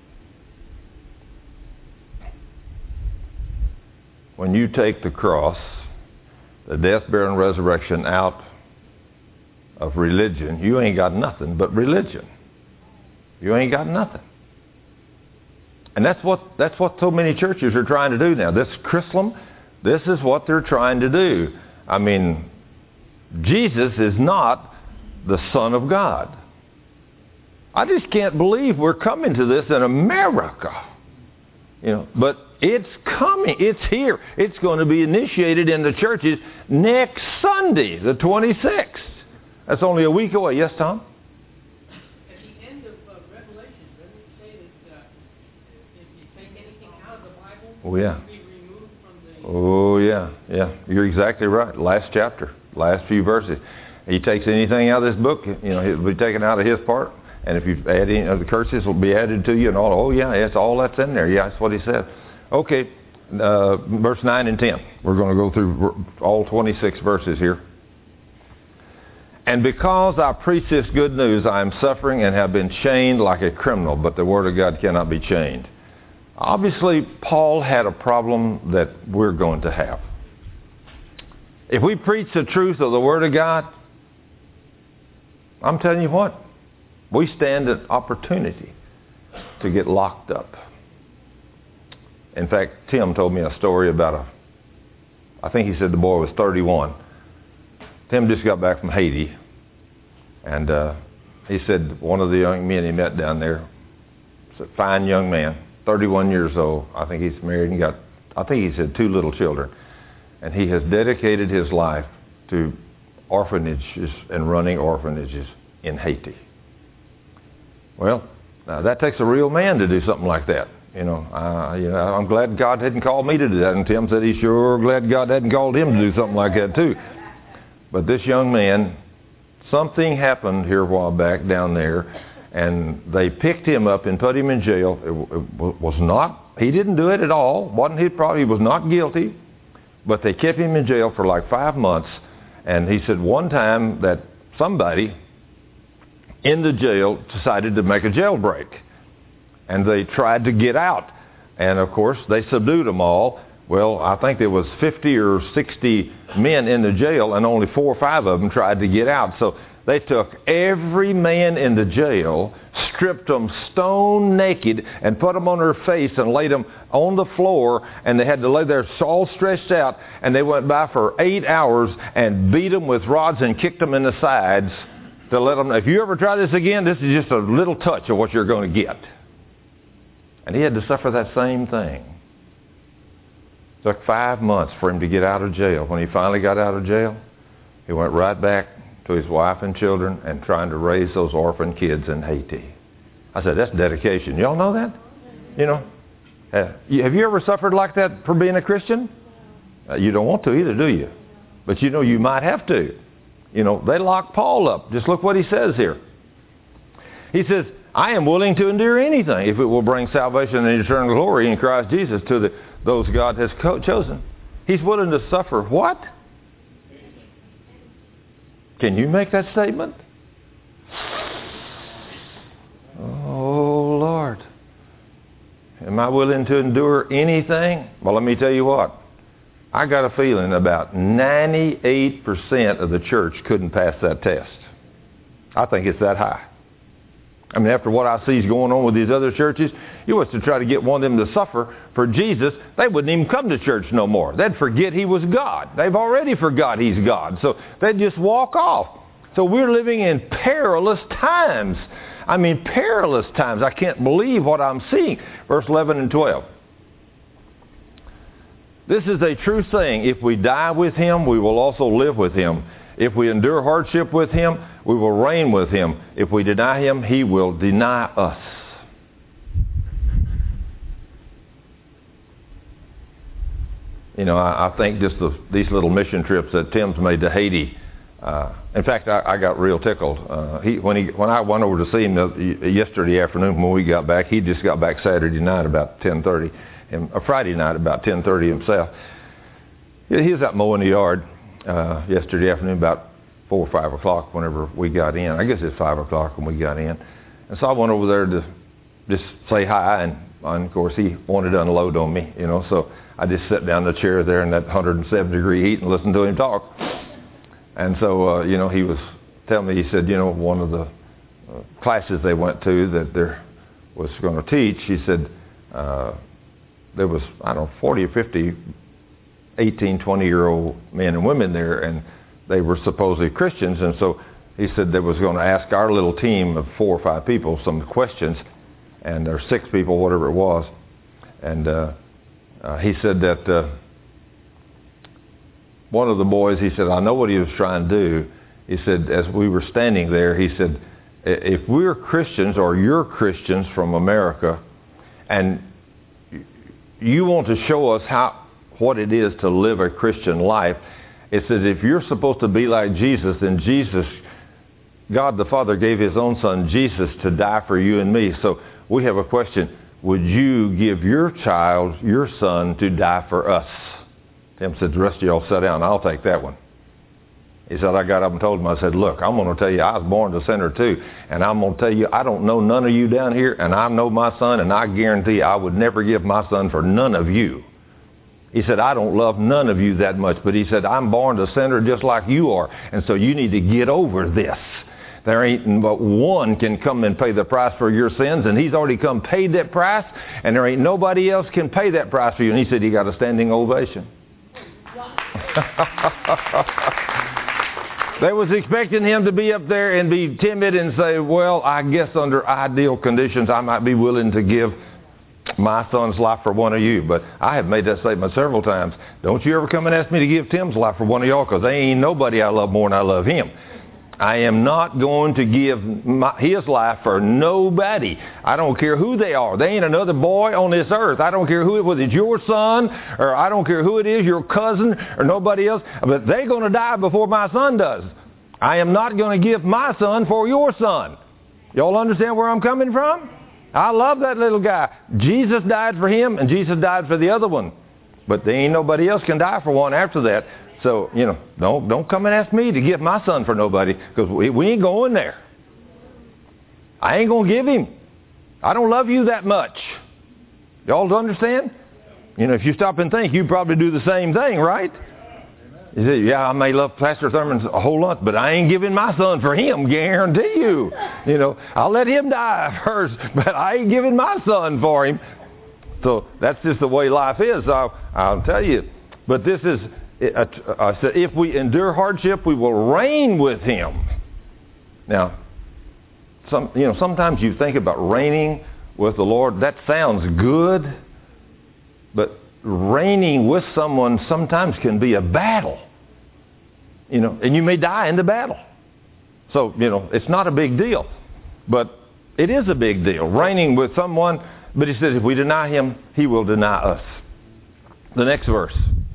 When you take the cross, the death, burial, and resurrection out of religion, you ain't got nothing but religion. You ain't got nothing. And that's what that's what so many churches are trying to do now. This Chrislam, this is what they're trying to do. I mean, Jesus is not the Son of God. I just can't believe we're coming to this in America. You know, but it's coming. It's here. It's going to be initiated in the churches next Sunday, the twenty-sixth. That's only a week away. Yes, Tom? At the end of uh, Revelation, doesn't it say that uh, if you take anything out of the Bible, oh, yeah. it will be removed from the... Oh, yeah, yeah. You're exactly right. Last chapter, last few verses. He takes anything out of this book, you know, it'll be taken out of his part. And if you add any of the curses, will be added to you and all. Oh, yeah, that's all that's in there. Yeah, that's what he said. Okay, uh, verse nine and ten. We're going to go through all twenty-six verses here. And because I preach this good news, I am suffering and have been chained like a criminal, but the Word of God cannot be chained. Obviously, Paul had a problem that we're going to have. If we preach the truth of the Word of God, I'm telling you what, we stand an opportunity to get locked up. In fact, Tim told me a story about a, I think he said the boy was thirty-one. Tim just got back from Haiti. And uh, he said one of the young men he met down there, was a fine young man, thirty-one years old. I think he's married and got, I think he said two little children. And he has dedicated his life to orphanages and running orphanages in Haiti. Well, now that takes a real man to do something like that. You know, uh, you know, I'm glad God hadn't called me to do that. And Tim said he's sure glad God hadn't called him to do something like that too. But this young man, something happened here a while back down there, and they picked him up and put him in jail. It, it was not, he didn't do it at all. Wasn't he? Probably was not guilty. But they kept him in jail for like five months. And he said one time that somebody in the jail decided to make a jailbreak. And they tried to get out. And of course, they subdued them all. Well, I think there was fifty or sixty men in the jail, and only four or five of them tried to get out. So they took every man in the jail, stripped them stone naked, and put them on their face and laid them on the floor, and they had to lay there all stretched out, and they went by for eight hours and beat them with rods and kicked them in the sides to let them know, if you ever try this again, this is just a little touch of what you're going to get. And he had to suffer that same thing. It took five months for him to get out of jail. When he finally got out of jail, he went right back to his wife and children and trying to raise those orphan kids in Haiti. I said, that's dedication. Y'all know that? You know, uh, have you ever suffered like that for being a Christian? Uh, you don't want to either, do you? But you know, you might have to. You know, they locked Paul up. Just look what he says here. He says, I am willing to endure anything if it will bring salvation and eternal glory in Christ Jesus to the, those God has co- chosen. He's willing to suffer what? Can you make that statement? Oh, Lord. Am I willing to endure anything? Well, let me tell you what. I got a feeling about ninety-eight percent of the church couldn't pass that test. I think it's that high. I mean, after what I see is going on with these other churches, you was to try to get one of them to suffer for Jesus, they wouldn't even come to church no more. They'd forget he was God. They've already forgot he's God. So they'd just walk off. So we're living in perilous times. I mean, perilous times. I can't believe what I'm seeing. Verse eleven and twelve. This is a true saying. If we die with him, we will also live with him. If we endure hardship with him, we will reign with him. If we deny him, he will deny us. You know, I, I think just the, these little mission trips that Tim's made to Haiti. Uh, in fact, I, I got real tickled. Uh, he, when, he, when I went over to see him the, yesterday afternoon when we got back, he just got back Saturday night about ten thirty. And a Friday night about ten thirty himself. He was out mowing the yard uh, yesterday afternoon about four or five o'clock whenever we got in. I guess it's five o'clock when we got in. And so I went over there to just say hi, and, and of course he wanted to unload on me, you know, so I just sat down in the chair there in that one hundred seven degree heat and listened to him talk. And so, uh, you know, he was telling me, he said, you know, one of the uh, classes they went to that there was going to teach, he said, uh, there was, I don't know, forty or fifty, eighteen, twenty-year-old men and women there, and they were supposedly Christians. And so he said they was going to ask our little team of four or five people some questions, and or six people, whatever it was. And uh, uh, he said that uh, one of the boys, he said, I know what he was trying to do. He said, as we were standing there, he said, if we're Christians or you're Christians from America, and you want to show us how what it is to live a Christian life, it says if you're supposed to be like Jesus, then Jesus, God the Father gave his own son Jesus to die for you and me. So we have a question. Would you give your child, your son, to die for us? Tim said, the rest of y'all sit down. I'll take that one. He said, I got up and told him, I said, look, I'm going to tell you, I was born a sinner too. And I'm going to tell you, I don't know none of you down here, and I know my son, and I guarantee I would never give my son for none of you. He said, I don't love none of you that much. But he said, I'm born a sinner just like you are. And so you need to get over this. There ain't but one can come and pay the price for your sins, and he's already come paid that price, and there ain't nobody else can pay that price for you. And he said he got a standing ovation. They was expecting him to be up there and be timid and say, well, I guess under ideal conditions I might be willing to give my son's life for one of you. But I have made that statement several times. Don't you ever come and ask me to give Tim's life for one of y'all, because there ain't nobody I love more than I love him. I am not going to give my, his life for nobody. I don't care who they are. They ain't another boy on this earth. I don't care who it was. It's your son, or I don't care who it is, your cousin, or nobody else. But they're going to die before my son does. I am not going to give my son for your son. Y'all understand where I'm coming from? I love that little guy. Jesus died for him, and Jesus died for the other one. But there ain't nobody else can die for one after that. So, you know, don't don't come and ask me to give my son for nobody, because we, we ain't going there. I ain't going to give him. I don't love you that much. Y'all understand? You know, if you stop and think, you probably do the same thing, right? You say, yeah, I may love Pastor Thurman a whole lot, but I ain't giving my son for him, guarantee you. You know, I'll let him die first, but I ain't giving my son for him. So that's just the way life is. I'll, I'll tell you. But this is... I said, if we endure hardship, we will reign with him. Now, some you know, sometimes you think about reigning with the Lord. That sounds good, but reigning with someone sometimes can be a battle. You know, and you may die in the battle. So, you know, it's not a big deal, but it is a big deal. Reigning with someone, but he says, if we deny him, he will deny us. The next verse.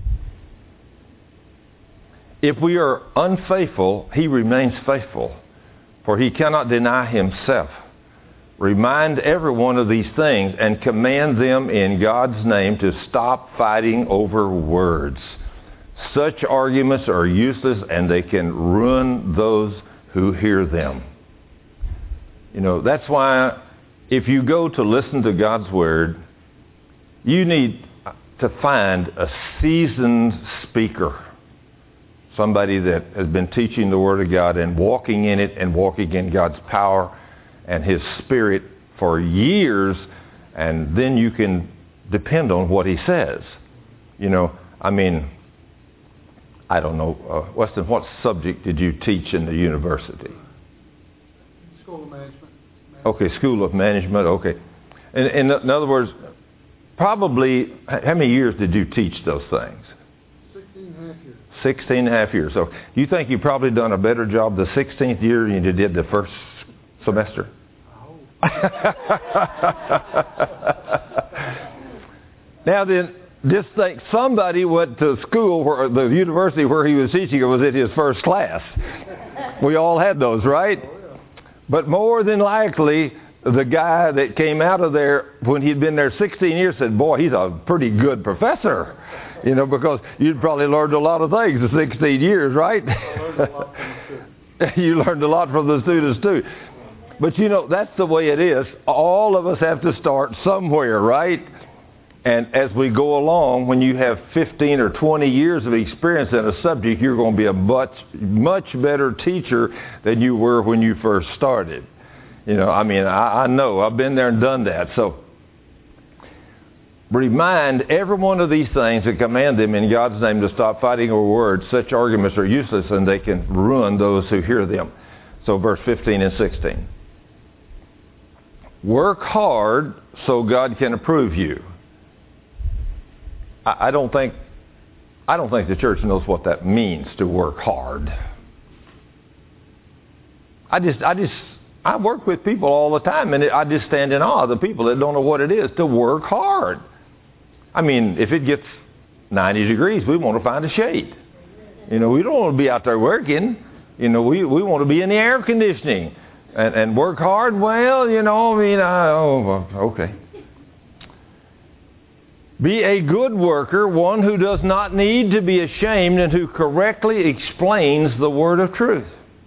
If we are unfaithful, he remains faithful, for he cannot deny himself. Remind everyone of these things and command them in God's name to stop fighting over words. Such arguments are useless, and they can ruin those who hear them. You know, that's why if you go to listen to God's Word, you need, to find a seasoned speaker, somebody that has been teaching the Word of God and walking in it and walking in God's power and His Spirit for years, and then you can depend on what He says. You know, I mean, I don't know, uh, Weston, what subject did you teach in the university? School of Management. Okay, School of Management, okay. In, in, in other words, probably, how many years did you teach those things? Sixteen and a half years. Sixteen and a half years. So you think you've probably done a better job the sixteenth year than you did the first semester? Now then, just think somebody went to school, where the university where he was teaching was in his first class. We all had those, right? But more than likely, the guy that came out of there when he'd been there sixteen years said, boy, he's a pretty good professor. You know, because you'd probably learned a lot of things in sixteen years, right? You learned a lot from the students too. But you know, that's the way it is. All of us have to start somewhere, right? And as we go along, when you have fifteen or twenty years of experience in a subject, you're going to be a much, much better teacher than you were when you first started. You know, I mean, I, I know. I've been there and done that. So remind every one of these things and command them in God's name to stop fighting over words. Such arguments are useless and they can ruin those who hear them. So verse fifteen and sixteen. Work hard so God can approve you. I don't think I don't think the church knows what that means to work hard. I just I just I work with people all the time, and I just stand in awe of the people that don't know what it is to work hard. I mean, if it gets ninety degrees, we want to find a shade. You know, we don't want to be out there working. You know, we, we want to be in the air conditioning and, and work hard. Well, you know, I mean, I, oh, okay. Be a good worker, one who does not need to be ashamed and who correctly explains the word of truth.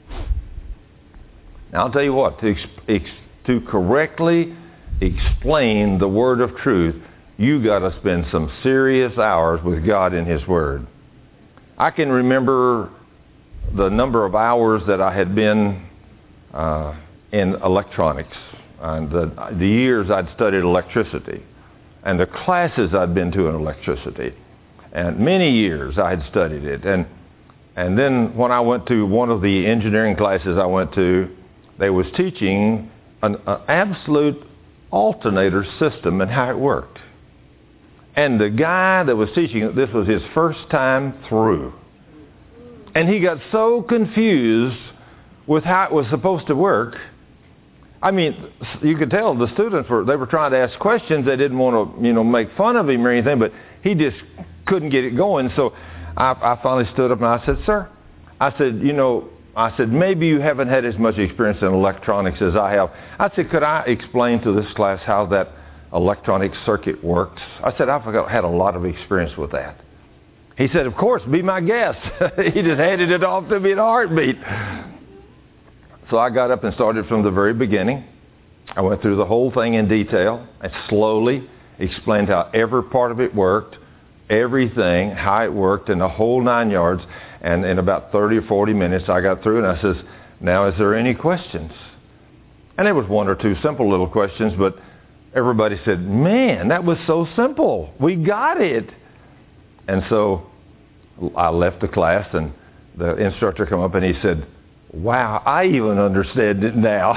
Now, I'll tell you what, to, ex- to correctly explain the word of truth, you got to spend some serious hours with God in His Word. I can remember the number of hours that I had been uh, in electronics, and the, the years I'd studied electricity, and the classes I'd been to in electricity. And many years I had studied it. And and then when I went to one of the engineering classes I went to, they was teaching an, an absolute alternator system and how it worked. And the guy that was teaching it, this was his first time through. And he got so confused with how it was supposed to work. I mean, you could tell the students were, they were trying to ask questions. They didn't want to, you know, make fun of him or anything, but he just couldn't get it going. So I, I finally stood up and I said, sir, I said, you know, I said, maybe you haven't had as much experience in electronics as I have. I said, could I explain to this class how that electronic circuit works? I said, I've had a lot of experience with that. He said, of course, be my guest. He just handed it off to me in a heartbeat. So I got up and started from the very beginning. I went through the whole thing in detail and slowly explained how every part of it worked, everything, how it worked, and the whole nine yards. And in about thirty or forty minutes, I got through and I says, now is there any questions? And there was one or two simple little questions, but everybody said, man, that was so simple. We got it. And so I left the class and the instructor came up and he said, wow, I even understand it now.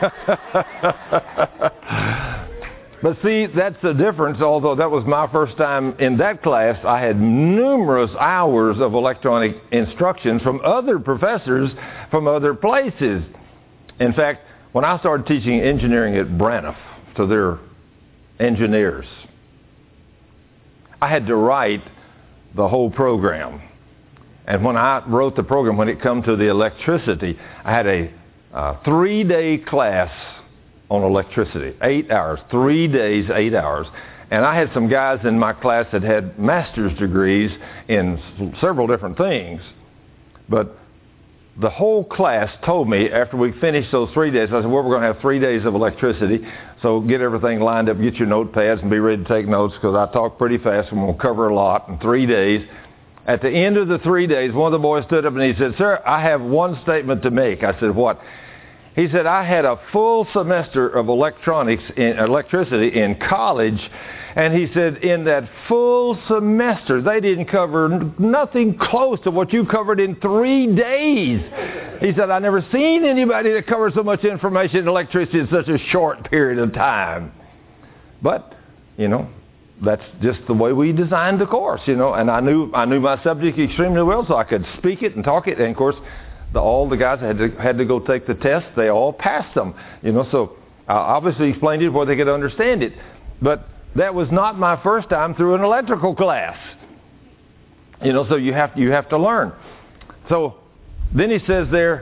But see, that's the difference. Although that was my first time in that class, I had numerous hours of electronic instructions from other professors from other places. In fact, when I started teaching engineering at Braniff to their engineers, I had to write the whole program. And when I wrote the program, when it come to the electricity, I had a uh, three-day class on electricity, eight hours, three days, eight hours. And I had some guys in my class that had master's degrees in several different things. But the whole class told me after we finished those three days, I said, well, we're going to have three days of electricity. So get everything lined up, get your notepads, and be ready to take notes, because I talk pretty fast and we'll cover a lot in three days. At the end of the three days, one of the boys stood up and he said, "Sir, I have one statement to make." I said, "What?" He said, "I had a full semester of electronics in electricity in college." And he said, in that full semester, they didn't cover nothing close to what you covered in three days. He said, "I've never seen anybody that covered so much information in electricity in such a short period of time." But, you know, that's just the way we designed the course, you know. And I knew I knew my subject extremely well, so I could speak it and talk it. And, of course, the, all the guys had to, had to go take the test. They all passed them, you know. So I obviously explained it where they could understand it. But that was not my first time through an electrical class. You know, so you have, you have to learn. So then he says there,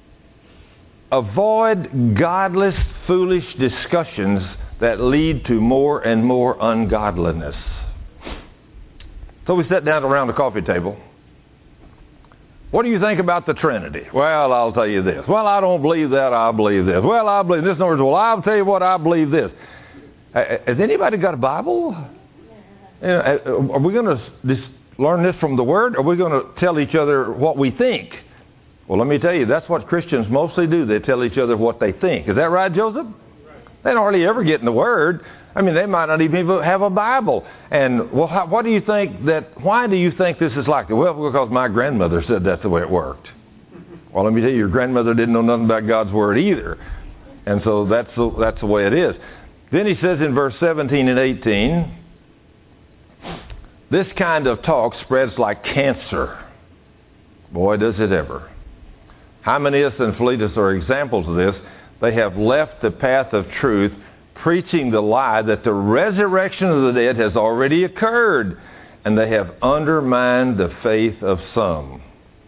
avoid godless, foolish discussions that lead to more and more ungodliness. So we sat down around the coffee table. What do you think about the Trinity? Well, I'll tell you this. Well, I don't believe that. I believe this. Well, I believe this. In other words, well, I'll tell you what, I believe this. Has anybody got a Bible? You know, are we going to just learn this from the Word? Or are we going to tell each other what we think? Well, let me tell you, that's what Christians mostly do. They tell each other what they think. Is that right, Joseph? They don't hardly ever get in the Word. I mean, they might not even have a Bible. And, well, how, what do you think that, why do you think this is like that? Well, because my grandmother said that's the way it worked. Well, let me tell you, your grandmother didn't know nothing about God's Word either. And so that's the, that's the way it is. Then he says in verse seventeen and eighteen, this kind of talk spreads like cancer. Boy, does it ever. Hymenaeus and Philetus are examples of this. They have left the path of truth, preaching the lie that the resurrection of the dead has already occurred, and they have undermined the faith of some.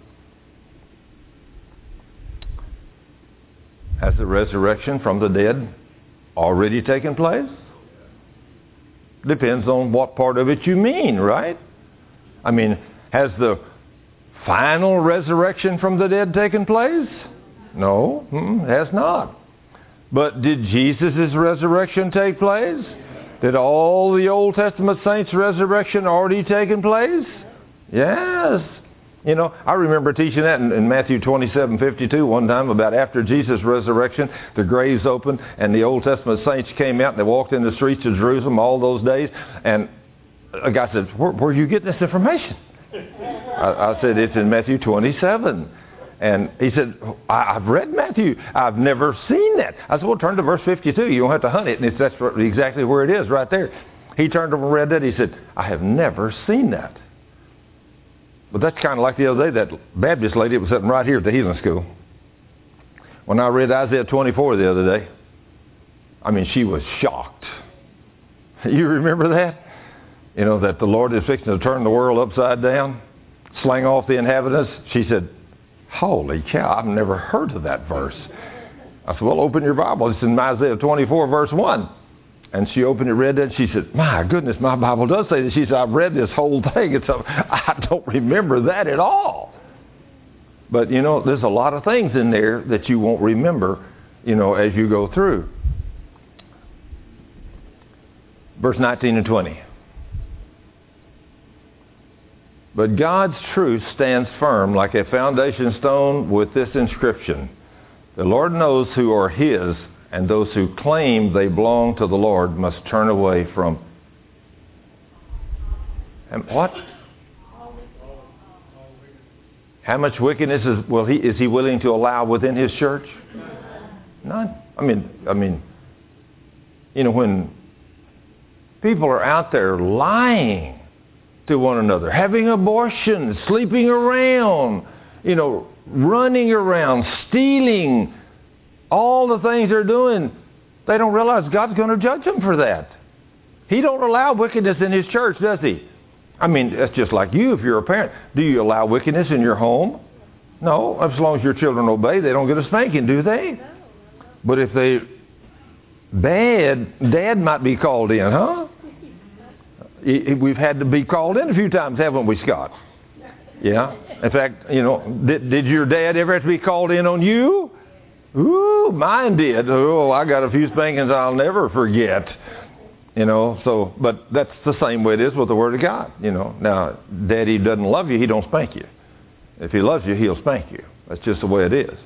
Has the resurrection from the dead already taken place? Depends on what part of it you mean, right? I mean, has the final resurrection from the dead taken place? No, it has not. But did Jesus' resurrection take place? Did all the Old Testament saints' resurrection already taken place? Yes. You know, I remember teaching that in, in Matthew twenty-seven fifty-two one time about after Jesus' resurrection, the graves opened and the Old Testament saints came out and they walked in the streets of Jerusalem all those days. And a guy said, where, where are you getting this information? I, I said, it's in Matthew twenty-seven. And he said, I, I've read Matthew. I've never seen that. I said, well, turn to verse fifty-two. You don't have to hunt it. And it's, that's exactly where it is right there. He turned over and read that. He said, I have never seen that. But that's kind of like the other day, that Baptist lady that was sitting right here at the healing school. When I read Isaiah twenty-four the other day, I mean, she was shocked. You remember that? You know, that the Lord is fixing to turn the world upside down, slang off the inhabitants. She said, holy cow, I've never heard of that verse. I said, well, open your Bible. It's in Isaiah twenty-four, verse one. And she opened it, read it, and she said, my goodness, my Bible does say that. She said, I've read this whole thing, and so I don't remember that at all. But, you know, there's a lot of things in there that you won't remember, you know, as you go through. Verse nineteen and twenty. But God's truth stands firm like a foundation stone with this inscription. The Lord knows who are His, and those who claim they belong to the Lord must turn away from. And what? How much wickedness is will he is he willing to allow within His church? None. I mean, I mean, you know, when people are out there lying to one another, having abortions, sleeping around, you know, running around, stealing, all the things they're doing, they don't realize God's going to judge them for that. He don't allow wickedness in His church, does He? I mean, that's just like you if you're a parent. Do you allow wickedness in your home? No. As long as your children obey, they don't get a spanking, do they? But if they bad, Dad might be called in, huh? We've had to be called in a few times, haven't we, Scott? Yeah. In fact, you know, did, did your dad ever have to be called in on you? Ooh, mine did. Oh, I got a few spankings I'll never forget. You know, so, but that's the same way it is with the Word of God. You know, now, Daddy doesn't love you, he don't spank you. If he loves you, he'll spank you. That's just the way it is.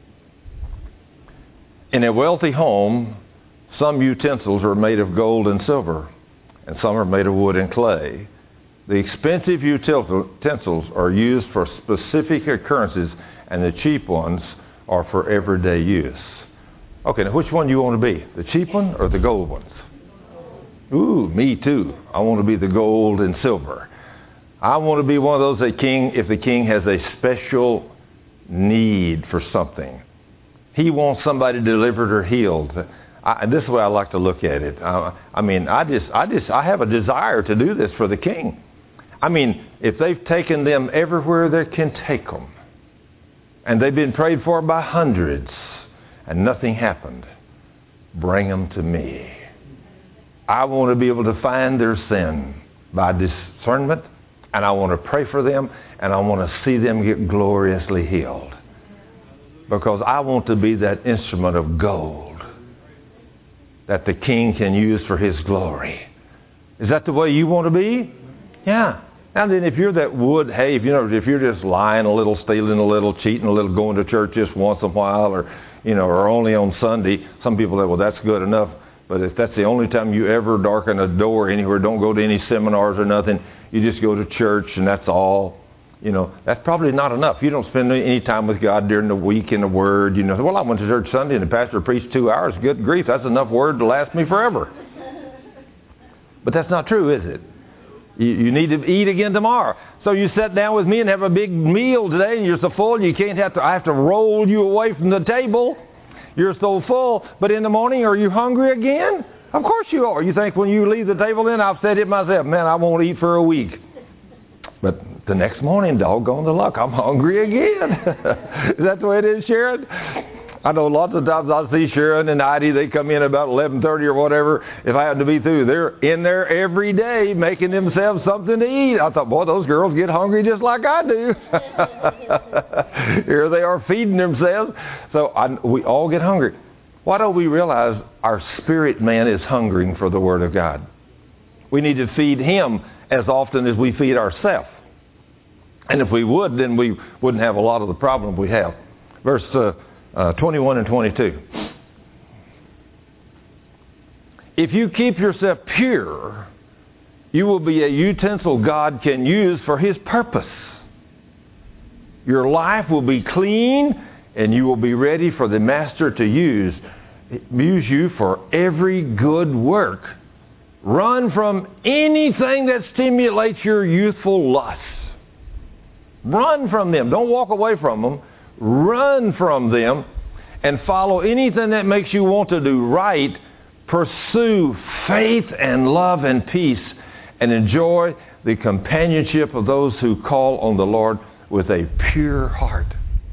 In a wealthy home, some utensils are made of gold and silver, and some are made of wood and clay. The expensive utensils are used for specific occurrences, and the cheap ones are for everyday use. Okay, now which one do you want to be? The cheap one or the gold ones? Ooh, me too. I want to be the gold and silver. I want to be one of those that king, if the king has a special need for something. He wants somebody delivered or healed. I, and this is the way I like to look at it. Uh, I mean, I just, I just, I have a desire to do this for the king. I mean, if they've taken them everywhere they can take them, and they've been prayed for by hundreds, and nothing happened, bring them to me. I want to be able to find their sin by discernment, and I want to pray for them, and I want to see them get gloriously healed. Because I want to be that instrument of gold that the king can use for his glory. Is that the way you want to be? Yeah. Now then, if you're that wood, hey, if, you know, if you're just lying a little, stealing a little, cheating a little, going to church just once in a while, or, you know, or only on Sunday, some people say, well, that's good enough. But if that's the only time you ever darken a door anywhere, don't go to any seminars or nothing, you just go to church and that's all, you know, that's probably not enough. You don't spend any time with God during the week in the Word. You know, well, I went to church Sunday and the pastor preached two hours. Good grief, that's enough Word to last me forever. But that's not true, is it? You, you need to eat again tomorrow. So you sit down with me and have a big meal today and you're so full you can't have to, I have to roll you away from the table. You're so full, but in the morning, are you hungry again? Of course you are. You think when you leave the table then, I've said it myself, man, I won't eat for a week. But the next morning, doggone the luck, I'm hungry again. Is that the way it is, Sharon? I know lots of times I see Sharon and Heidi, they come in about eleven thirty or whatever, if I happen to be through. They're in there every day making themselves something to eat. I thought, boy, those girls get hungry just like I do. Here they are feeding themselves. So I, we all get hungry. Why don't we realize our spirit man is hungering for the Word of God? We need to feed him as often as we feed ourselves. And if we would, then we wouldn't have a lot of the problem we have. Verse uh, uh, twenty-one and twenty-two. If you keep yourself pure, you will be a utensil God can use for his purpose. Your life will be clean, and you will be ready for the Master to use, use you for every good work. Run from anything that stimulates your youthful lusts. Run from them. Don't walk away from them. Run from them and follow anything that makes you want to do right. Pursue faith and love and peace and enjoy the companionship of those who call on the Lord with a pure heart.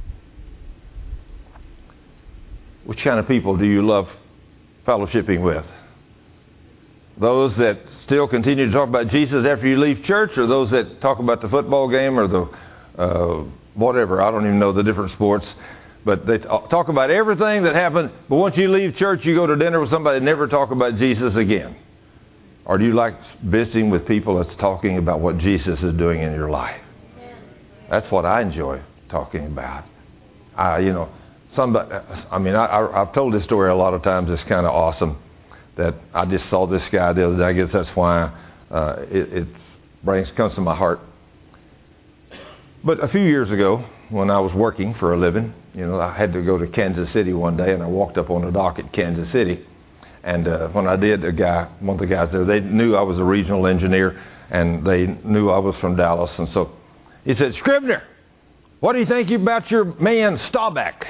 Which kind of people do you love fellowshipping with? Those that still continue to talk about Jesus after you leave church, or those that talk about the football game or the uh, whatever, I don't even know the different sports, but they talk about everything that happened, but once you leave church, you go to dinner with somebody and never talk about Jesus again. Or do you like visiting with people that's talking about what Jesus is doing in your life? That's what I enjoy talking about. I, you know, somebody, I mean, I, I, I've told this story a lot of times. It's kind of awesome that I just saw this guy the other day. I guess that's why uh, it, it brings comes to my heart. But a few years ago, when I was working for a living, you know, I had to go to Kansas City one day, and I walked up on the dock at Kansas City. And uh, when I did, the guy, one of the guys there, they knew I was a regional engineer, and they knew I was from Dallas. And so he said, "Scribner, what do you think about your man Staubach?"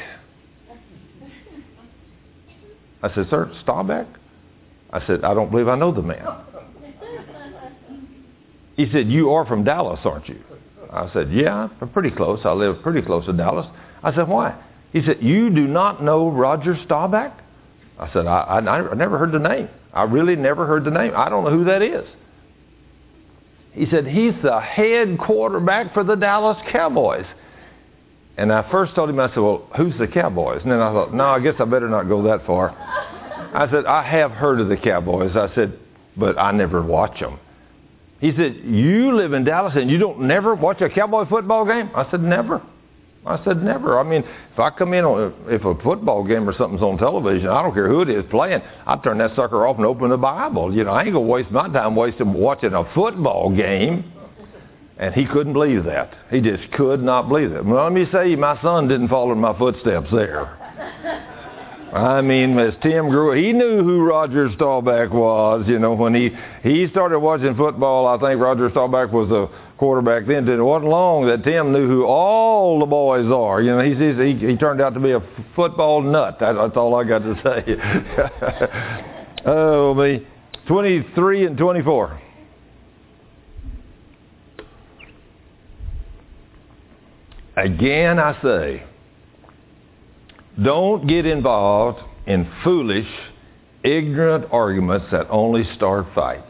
I said, "Sir, Staubach?" I said, "I don't believe I know the man." He said, "You are from Dallas, aren't you?" I said, "Yeah, I'm pretty close. I live pretty close to Dallas." I said, "Why?" He said, "You do not know Roger Staubach?" I said, I, I, I never heard the name. I really never heard the name. I don't know who that is. He said, "He's the head quarterback for the Dallas Cowboys." And I first told him, I said, well, who's the Cowboys? And then I thought, no, I guess I better not go that far. I said, I have heard of the Cowboys. I said, but I never watch them. He said, you live in Dallas and you don't never watch a Cowboy football game? I said, never. I said, never. I mean, if I come in, on, if a football game or something's on television, I don't care who it is playing, I turn that sucker off and open the Bible. You know, I ain't going to waste my time wasting watching a football game. And he couldn't believe that. He just could not believe it. Well, let me say, my son didn't follow in my footsteps there. I mean, as Tim grew, he knew who Roger Staubach was. You know, when he, he started watching football, I think Roger Staubach was the quarterback then. It wasn't long that Tim knew who all the boys are. You know, he's, he's, he, he turned out to be a football nut. That, that's all I got to say. Oh, me. twenty-three and twenty-four. Again, I say, don't get involved in foolish, ignorant arguments that only start fights.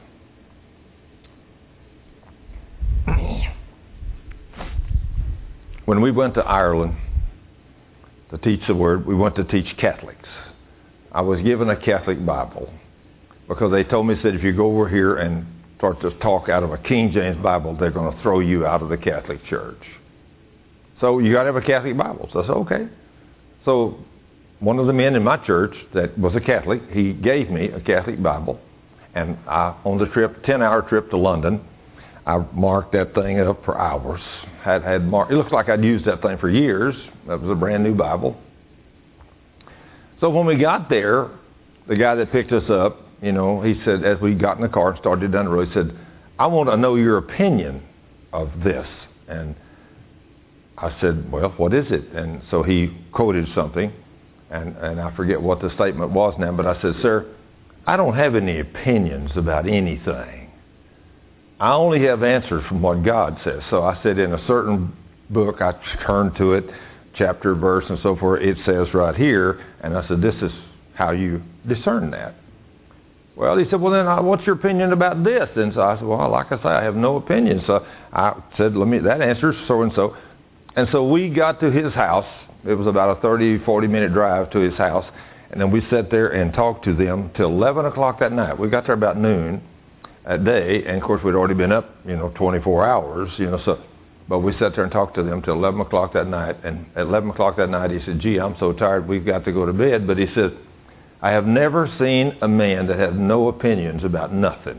When we went to Ireland to teach the Word, we went to teach Catholics. I was given a Catholic Bible because they told me, said, if you go over here and start to talk out of a King James Bible, they're going to throw you out of the Catholic Church. So you got to have a Catholic Bible. So I said, okay. So one of the men in my church that was a Catholic, he gave me a Catholic Bible. And I, on the trip, ten-hour trip to London, I marked that thing up for hours. Had had marked. It looks like I'd used that thing for years. That was a brand new Bible. So when we got there, the guy that picked us up, you know, he said, as we got in the car and started down the road, he said, I want to know your opinion of this. And I said, well, what is it? And so he quoted something, and, and I forget what the statement was now, but I said, sir, I don't have any opinions about anything. I only have answers from what God says. So I said, in a certain book, I turned to it, chapter, verse, and so forth, it says right here, and I said, this is how you discern that. Well, he said, well, then uh, what's your opinion about this? And so I said, well, like I say, I have no opinion. So I said, let me, that answers so-and-so. And so we got to his house. It was about a thirty, forty minute drive to his house. And then we sat there and talked to them till eleven o'clock that night. We got there about noon that day. And of course, we'd already been up, you know, twenty-four hours, you know, so, but we sat there and talked to them till eleven o'clock that night. And at eleven o'clock that night, he said, gee, I'm so tired, we've got to go to bed. But he said, I have never seen a man that has no opinions about nothing.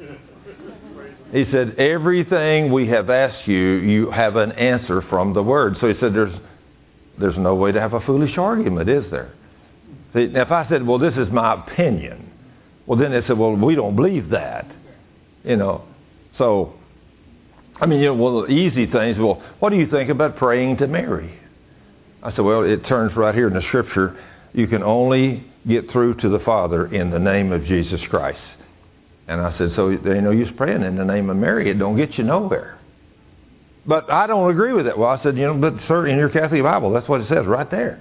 He said, everything we have asked you, you have an answer from the Word. So he said, there's there's no way to have a foolish argument, is there? See, if I said, well, this is my opinion, well, then they said, well, we don't believe that. You know, so, I mean, you know, well, the easy things, well, what do you think about praying to Mary? I said, well, it turns right here in the Scripture, you can only get through to the Father in the name of Jesus Christ. And I said, so there ain't no use praying in the name of Mary. It don't get you nowhere. But I don't agree with that. Well, I said, you know, but sir, in your Catholic Bible, that's what it says right there.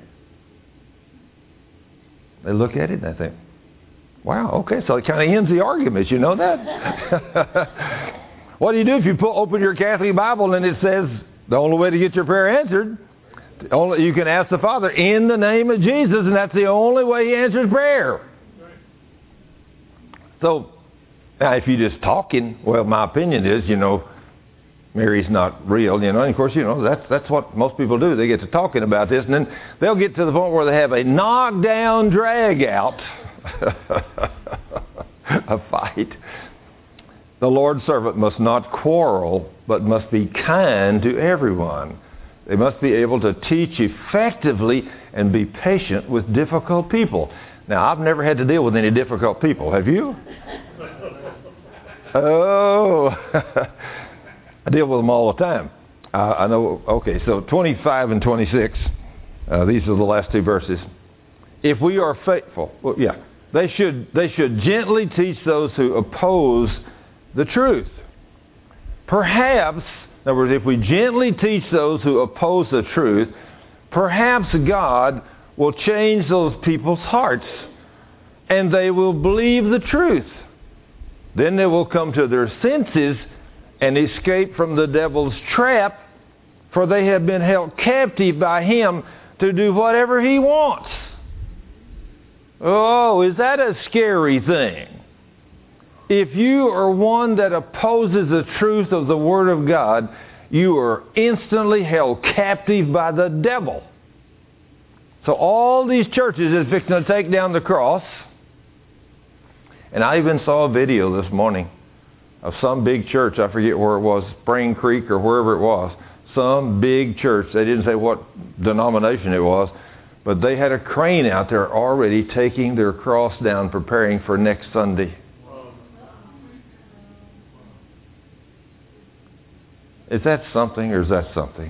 They look at it and they think, wow, okay, so it kind of ends the argument. You know that? What do you do if you pull, open your Catholic Bible and it says the only way to get your prayer answered, only you can ask the Father in the name of Jesus, and that's the only way He answers prayer. So, now, if you're just talking, well, my opinion is, you know, Mary's not real, you know. And of course, you know, that's that's what most people do. They get to talking about this, and then they'll get to the point where they have a knockdown, drag out, a fight. The Lord's servant must not quarrel, but must be kind to everyone. They must be able to teach effectively and be patient with difficult people. Now, I've never had to deal with any difficult people. Have you? Oh, I deal with them all the time. Uh, I know, okay, so twenty-five and twenty-six, uh, these are the last two verses. If we are faithful, well, yeah, they should, they should gently teach those who oppose the truth. Perhaps, in other words, if we gently teach those who oppose the truth, perhaps God will change those people's hearts and they will believe the truth. Then they will come to their senses and escape from the devil's trap for they have been held captive by him to do whatever he wants. Oh, is that a scary thing? If you are one that opposes the truth of the Word of God, you are instantly held captive by the devil. So all these churches is fixing to take down the cross. And I even saw a video this morning of some big church, I forget where it was, Spring Creek or wherever it was, some big church. They didn't say what denomination it was, but they had a crane out there already taking their cross down, preparing for next Sunday. Is that something or is that something?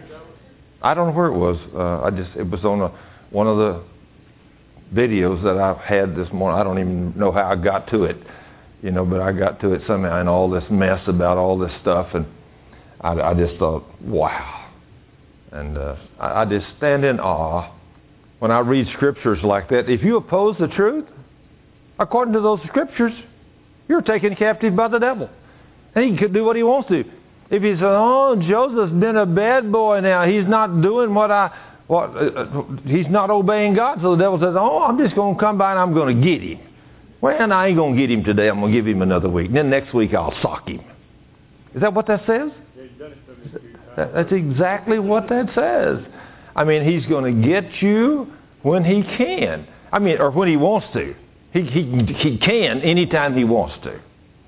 I don't know where it was. Uh, I just it was on a, one of the videos that I've had this morning. I don't even know how I got to it, you know, but I got to it somehow in all this mess about all this stuff, and I, I just thought, wow. And uh, I, I just stand in awe when I read scriptures like that. If you oppose the truth, according to those scriptures, you're taken captive by the devil. And he can do what he wants to. If he says, oh, Joseph's been a bad boy now, he's not doing what I, what uh, he's not obeying God. So the devil says, oh, I'm just going to come by and I'm going to get him. Well, I ain't going to get him today. I'm going to give him another week. And then next week I'll sock him. Is that what that says? That, that's exactly what that says. I mean, he's going to get you when he can. I mean, or when he wants to. He, he, he can anytime he wants to.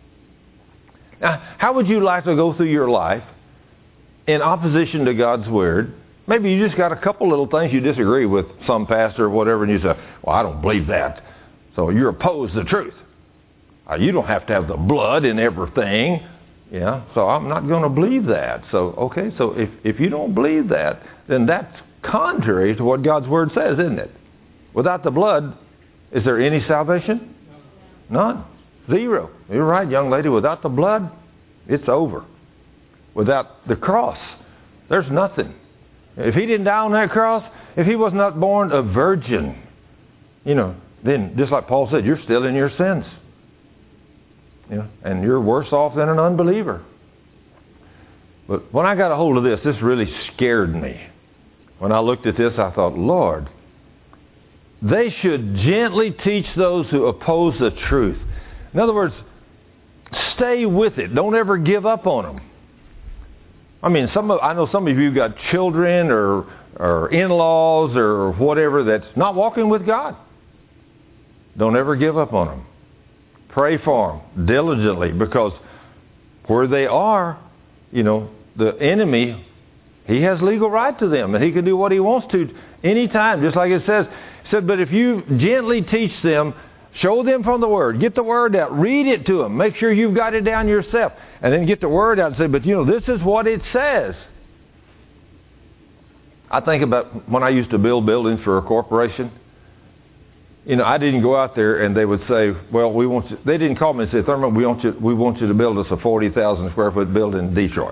Now, how would you like to go through your life in opposition to God's Word? Maybe you just got a couple little things you disagree with some pastor or whatever, and you say, well, I don't believe that. So you're opposed to the truth. Uh, you don't have to have the blood in everything. Yeah, so I'm not going to believe that. So, okay, so if, if you don't believe that, then that's contrary to what God's Word says, isn't it? Without the blood, is there any salvation? None. Zero. You're right, young lady. Without the blood, it's over. Without the cross, there's nothing. If he didn't die on that cross, if he was not born a virgin, you know, then just like Paul said, you're still in your sins. You know, and you're worse off than an unbeliever. But when I got a hold of this, this really scared me. When I looked at this, I thought, Lord, they should gently teach those who oppose the truth. In other words, stay with it. Don't ever give up on them. I mean, some of, I know some of you got children or, or in-laws or whatever that's not walking with God. Don't ever give up on them. Pray for them diligently, because where they are, you know, the enemy, he has legal right to them, and he can do what he wants to anytime, just like it says. It said, but if you gently teach them, show them from the Word. Get the Word out. Read it to them. Make sure you've got it down yourself. And then get the Word out and say, but you know, this is what it says. I think about when I used to build buildings for a corporation. You know, I didn't go out there and they would say, well, we want you, they didn't call me and say, Thurman, we want you, we want you to build us a forty thousand square foot building in Detroit.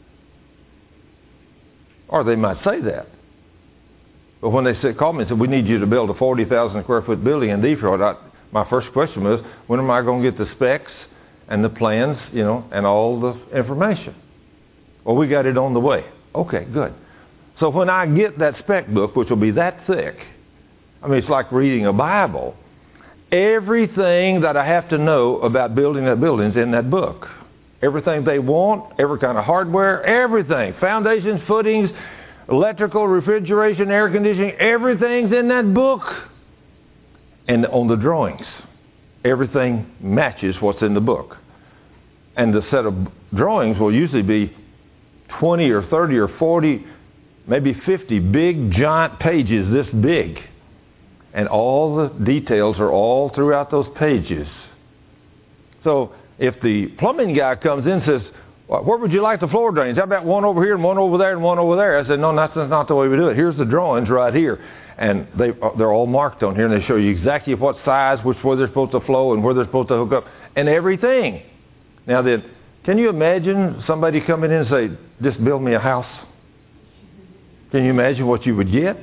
Or they might say that. But when they said, called me and said, we need you to build a forty thousand square foot building in Detroit, I, my first question was, when am I going to get the specs and the plans, you know, and all the information? Well, we got it on the way. Okay, good. So when I get that spec book, which will be that thick, I mean, it's like reading a Bible. Everything that I have to know about building that building is in that book. Everything they want, every kind of hardware, everything. Foundations, footings, electrical, refrigeration, air conditioning, everything's in that book. And on the drawings, everything matches what's in the book. And the set of drawings will usually be twenty or thirty or forty, maybe fifty big, giant pages this big. And all the details are all throughout those pages. So if the plumbing guy comes in and says, well, where would you like the floor drains? How about one over here and one over there and one over there? I said, no, that's not the way we do it. Here's the drawings right here. And they, they're all marked on here, and they show you exactly what size, which where they're supposed to flow and where they're supposed to hook up, and everything. Now then, can you imagine somebody coming in and say, just build me a house? Can you imagine what you would get?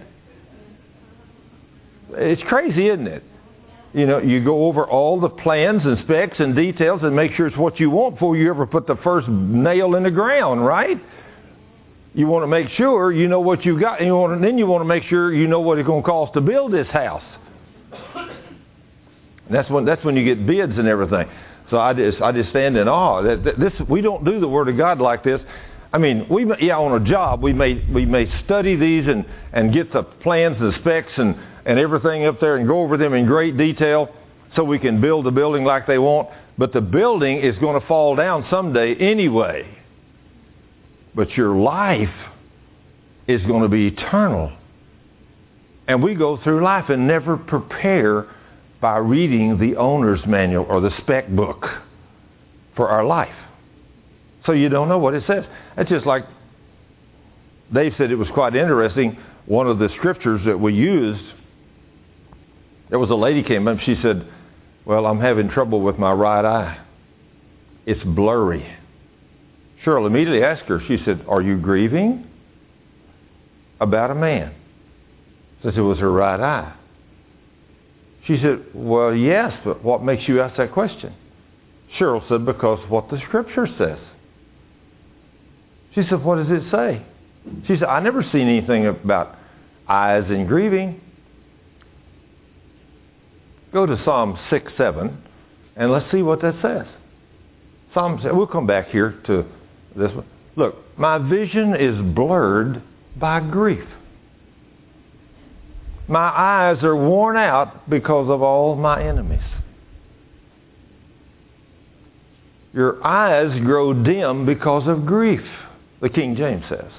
It's crazy, isn't it? You know, you go over all the plans and specs and details and make sure it's what you want before you ever put the first nail in the ground, right? You want to make sure you know what you got, and you want to, then you want to make sure you know what it's going to cost to build this house. And that's when that's when you get bids and everything. So I just I just stand in awe that, that this we don't do the Word of God like this. I mean, we may, yeah on a job we may we may study these and, and get the plans and the specs and, and everything up there and go over them in great detail so we can build the building like they want. But the building is going to fall down someday anyway. But your life is going to be eternal. And we go through life and never prepare by reading the owner's manual or the spec book for our life. So you don't know what it says. It's just like Dave said, it was quite interesting. One of the scriptures that we used, there was a lady came up. She said, well, I'm having trouble with my right eye. It's blurry. Cheryl immediately asked her, she said, are you grieving about a man? Since it was her right eye. She said, well, yes, but what makes you ask that question? Cheryl said, because what the scripture says. She said, what does it say? She said, I never seen anything about eyes and grieving. Go to Psalm six seven, and let's see what that says. Psalm, we'll come back here to this one. Look, my vision is blurred by grief. My eyes are worn out because of all my enemies. Your eyes grow dim because of grief, the King James says.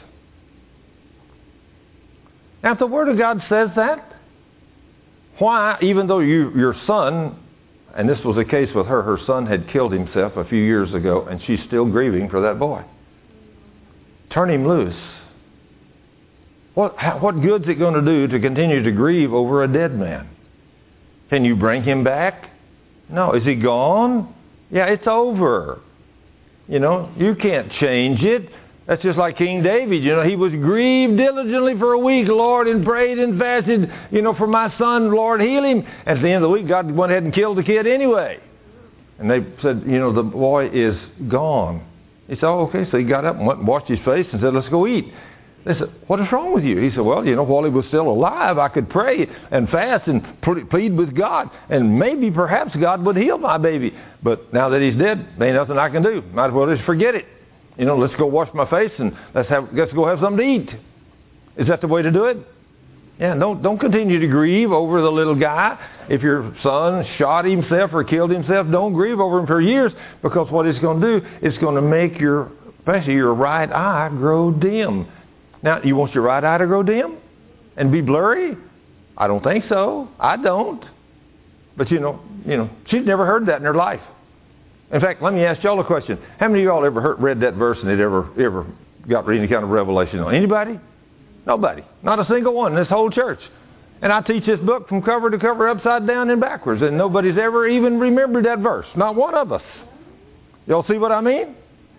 Now, if the Word of God says that, why, even though you, your son, and this was the case with her, her son had killed himself a few years ago, and she's still grieving for that boy. Turn him loose. What, how, what good's it going to do to continue to grieve over a dead man? Can you bring him back? No. Is he gone? Yeah, it's over. You know, you can't change it. That's just like King David. You know, he was grieved diligently for a week, Lord, and prayed and fasted, you know, for my son, Lord, heal him. At the end of the week, God went ahead and killed the kid anyway. And they said, you know, the boy is gone. He said, oh, okay. So he got up and went and washed his face and said, let's go eat. They said, what is wrong with you? He said, well, you know, while he was still alive, I could pray and fast and plead with God. And maybe, perhaps, God would heal my baby. But now that he's dead, there ain't nothing I can do. Might as well just forget it. You know, let's go wash my face and let's have let's go have something to eat. Is that the way to do it? Yeah, don't don't continue to grieve over the little guy. If your son shot himself or killed himself, don't grieve over him for years, because what it's going to do is going to make your, especially your right eye, grow dim. Now, you want your right eye to grow dim and be blurry? I don't think so. I don't. But you know, you know, she's never heard that in her life. In fact, let me ask y'all a question. How many of y'all ever heard, read that verse and it ever ever got any kind of revelation on? Anybody? Nobody. Not a single one in this whole church. And I teach this book from cover to cover, upside down and backwards, and nobody's ever even remembered that verse. Not one of us. Y'all see what I mean?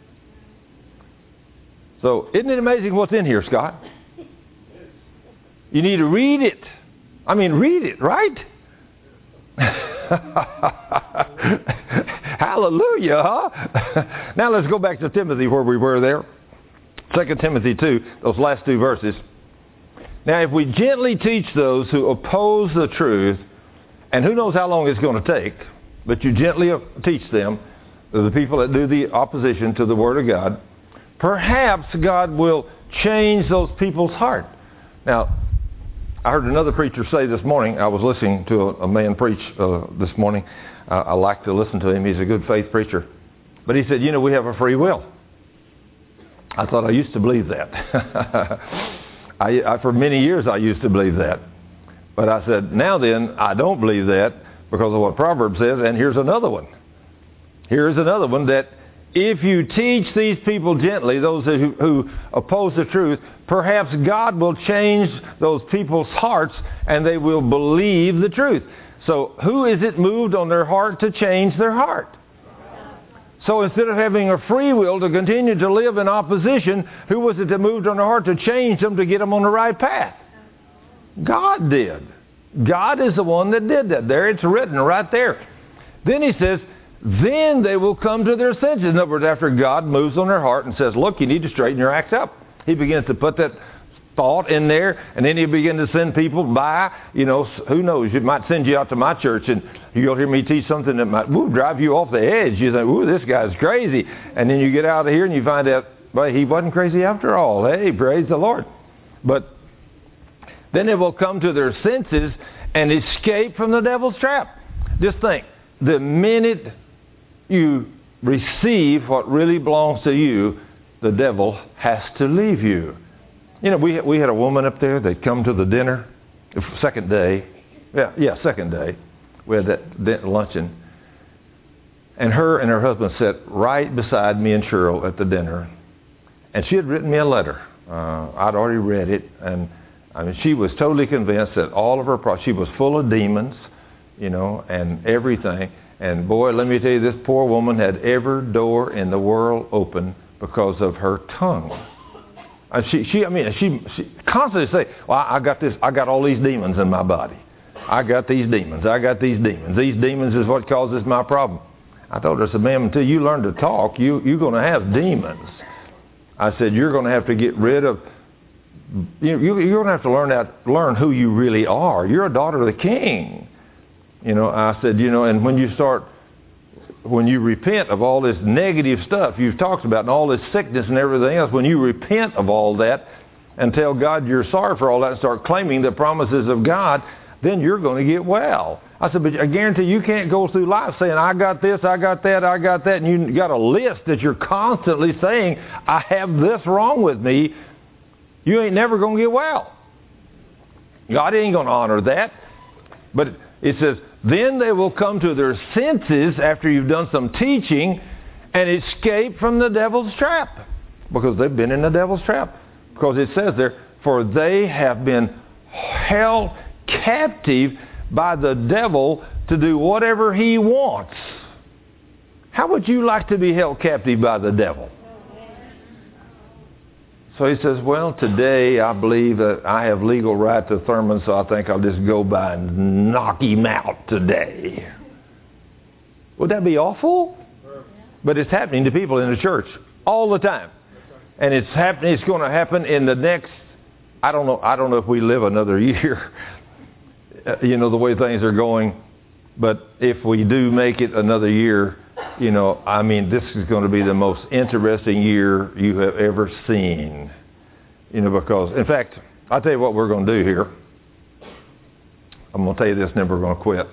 So, isn't it amazing what's in here, Scott? You need to read it. I mean, read it, right? Hallelujah, huh? Now let's go back to Timothy where we were there. Second Timothy two, those last two verses. Now, if we gently teach those who oppose the truth, and who knows how long it's going to take, but you gently teach them, the people that do the opposition to the Word of God, perhaps God will change those people's heart. Now, I heard another preacher say this morning, I was listening to a, a man preach uh, this morning. Uh, I like to listen to him. He's a good faith preacher. But he said, you know, we have a free will. I thought I used to believe that. I, I, for many years I used to believe that. But I said, now then, I don't believe that because of what Proverbs says. And here's another one. Here's another one that if you teach these people gently, those who, who oppose the truth, perhaps God will change those people's hearts and they will believe the truth. So who is it moved on their heart to change their heart? So instead of having a free will to continue to live in opposition, who was it that moved on their heart to change them to get them on the right path? God did. God is the one that did that. There it's written right there. Then he says, then they will come to their senses. In other words, after God moves on their heart and says, look, you need to straighten your act up. he begins to put that thought in there, and then he'll begin to send people by. You know, who knows? It might send you out to my church, and you'll hear me teach something that might woo, drive you off the edge. You think, ooh, this guy's crazy. And then you get out of here and you find out, well, he wasn't crazy after all. Hey, praise the Lord. But then they will come to their senses and escape from the devil's trap. Just think, the minute you receive what really belongs to you, the devil has to leave you. You know, we we had a woman up there that come to the dinner, second day, yeah, yeah, second day. We had that luncheon, and her and her husband sat right beside me and Cheryl at the dinner, and she had written me a letter. Uh, I'd already read it, and I mean, she was totally convinced that all of her problems, she was full of demons, you know, and everything. And boy, let me tell you, this poor woman had every door in the world open because of her tongue. And she, she, I mean, she, she constantly say, "Well, I got this. I got all these demons in my body. I got these demons. I got these demons. These demons is what causes my problem." I told her, I said, "Ma'am, until you learn to talk, you you're going to have demons." I said, "You're going to have to get rid of. You, you, you're going to have to learn that. Learn who you really are. You're a daughter of the King." You know, I said, you know, and when you start. When you repent of all this negative stuff you've talked about and all this sickness and everything else, when you repent of all that and tell God you're sorry for all that and start claiming the promises of God, then you're going to get well. I said, but I guarantee you can't go through life saying, I got this, I got that, I got that, and you got a list that you're constantly saying, I have this wrong with me. You ain't never going to get well. God ain't going to honor that. But it says, then they will come to their senses after you've done some teaching and escape from the devil's trap. Because they've been in the devil's trap. Because it says there, for they have been held captive by the devil to do whatever he wants. How would you like to be held captive by the devil? So he says, well, today I believe that I have legal right to Thurman, so I think I'll just go by and knock him out today. Would that be awful? But it's happening to people in the church all the time. And it's happening. It's going to happen in the next, I don't know, I don't know if we live another year, you know, the way things are going. But if we do make it another year, you know, I mean, this is going to be the most interesting year you have ever seen. You know, because, in fact, I'll tell you what we're going to do here. I'm going to tell you this, and then we're going to quit.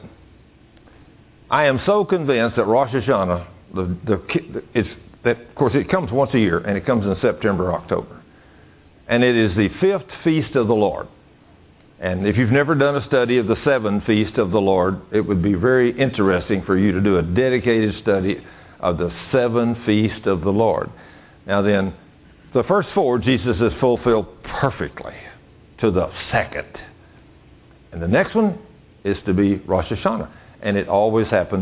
I am so convinced that Rosh Hashanah, the, the, it's, that, of course, it comes once a year, and it comes in September, October. And it is the fifth feast of the Lord. And if you've never done a study of the seven feasts of the Lord, it would be very interesting for you to do a dedicated study of the seven feasts of the Lord. Now then, the first four, Jesus has fulfilled perfectly to the second. And the next one is to be Rosh Hashanah. And it always happens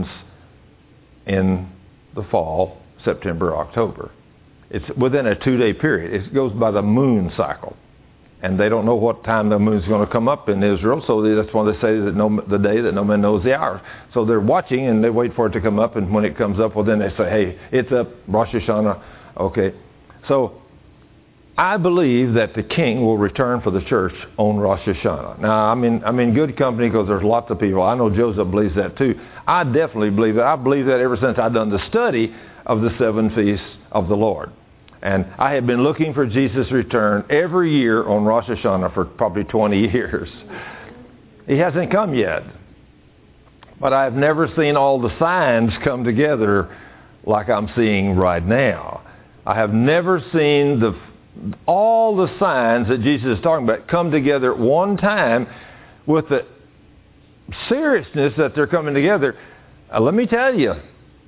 in the fall, September, October. It's within a two-day period. It goes by the moon cycle. And they don't know what time the moon's going to come up in Israel, so that's why they say that no, the day that no man knows the hour. So they're watching and they wait for it to come up, and when it comes up, well then they say, hey, it's up, Rosh Hashanah. Okay. So I believe that the King will return for the church on Rosh Hashanah. Now, I'm in, I'm in good company because there's lots of people. I know Joseph believes that too. I definitely believe that. I believe that ever since I've done the study of the seven feasts of the Lord. And I have been looking for Jesus' return every year on Rosh Hashanah for probably twenty years. He hasn't come yet. But I've never seen all the signs come together like I'm seeing right now. I have never seen the all the signs that Jesus is talking about come together at one time with the seriousness that they're coming together. Uh, let me tell you,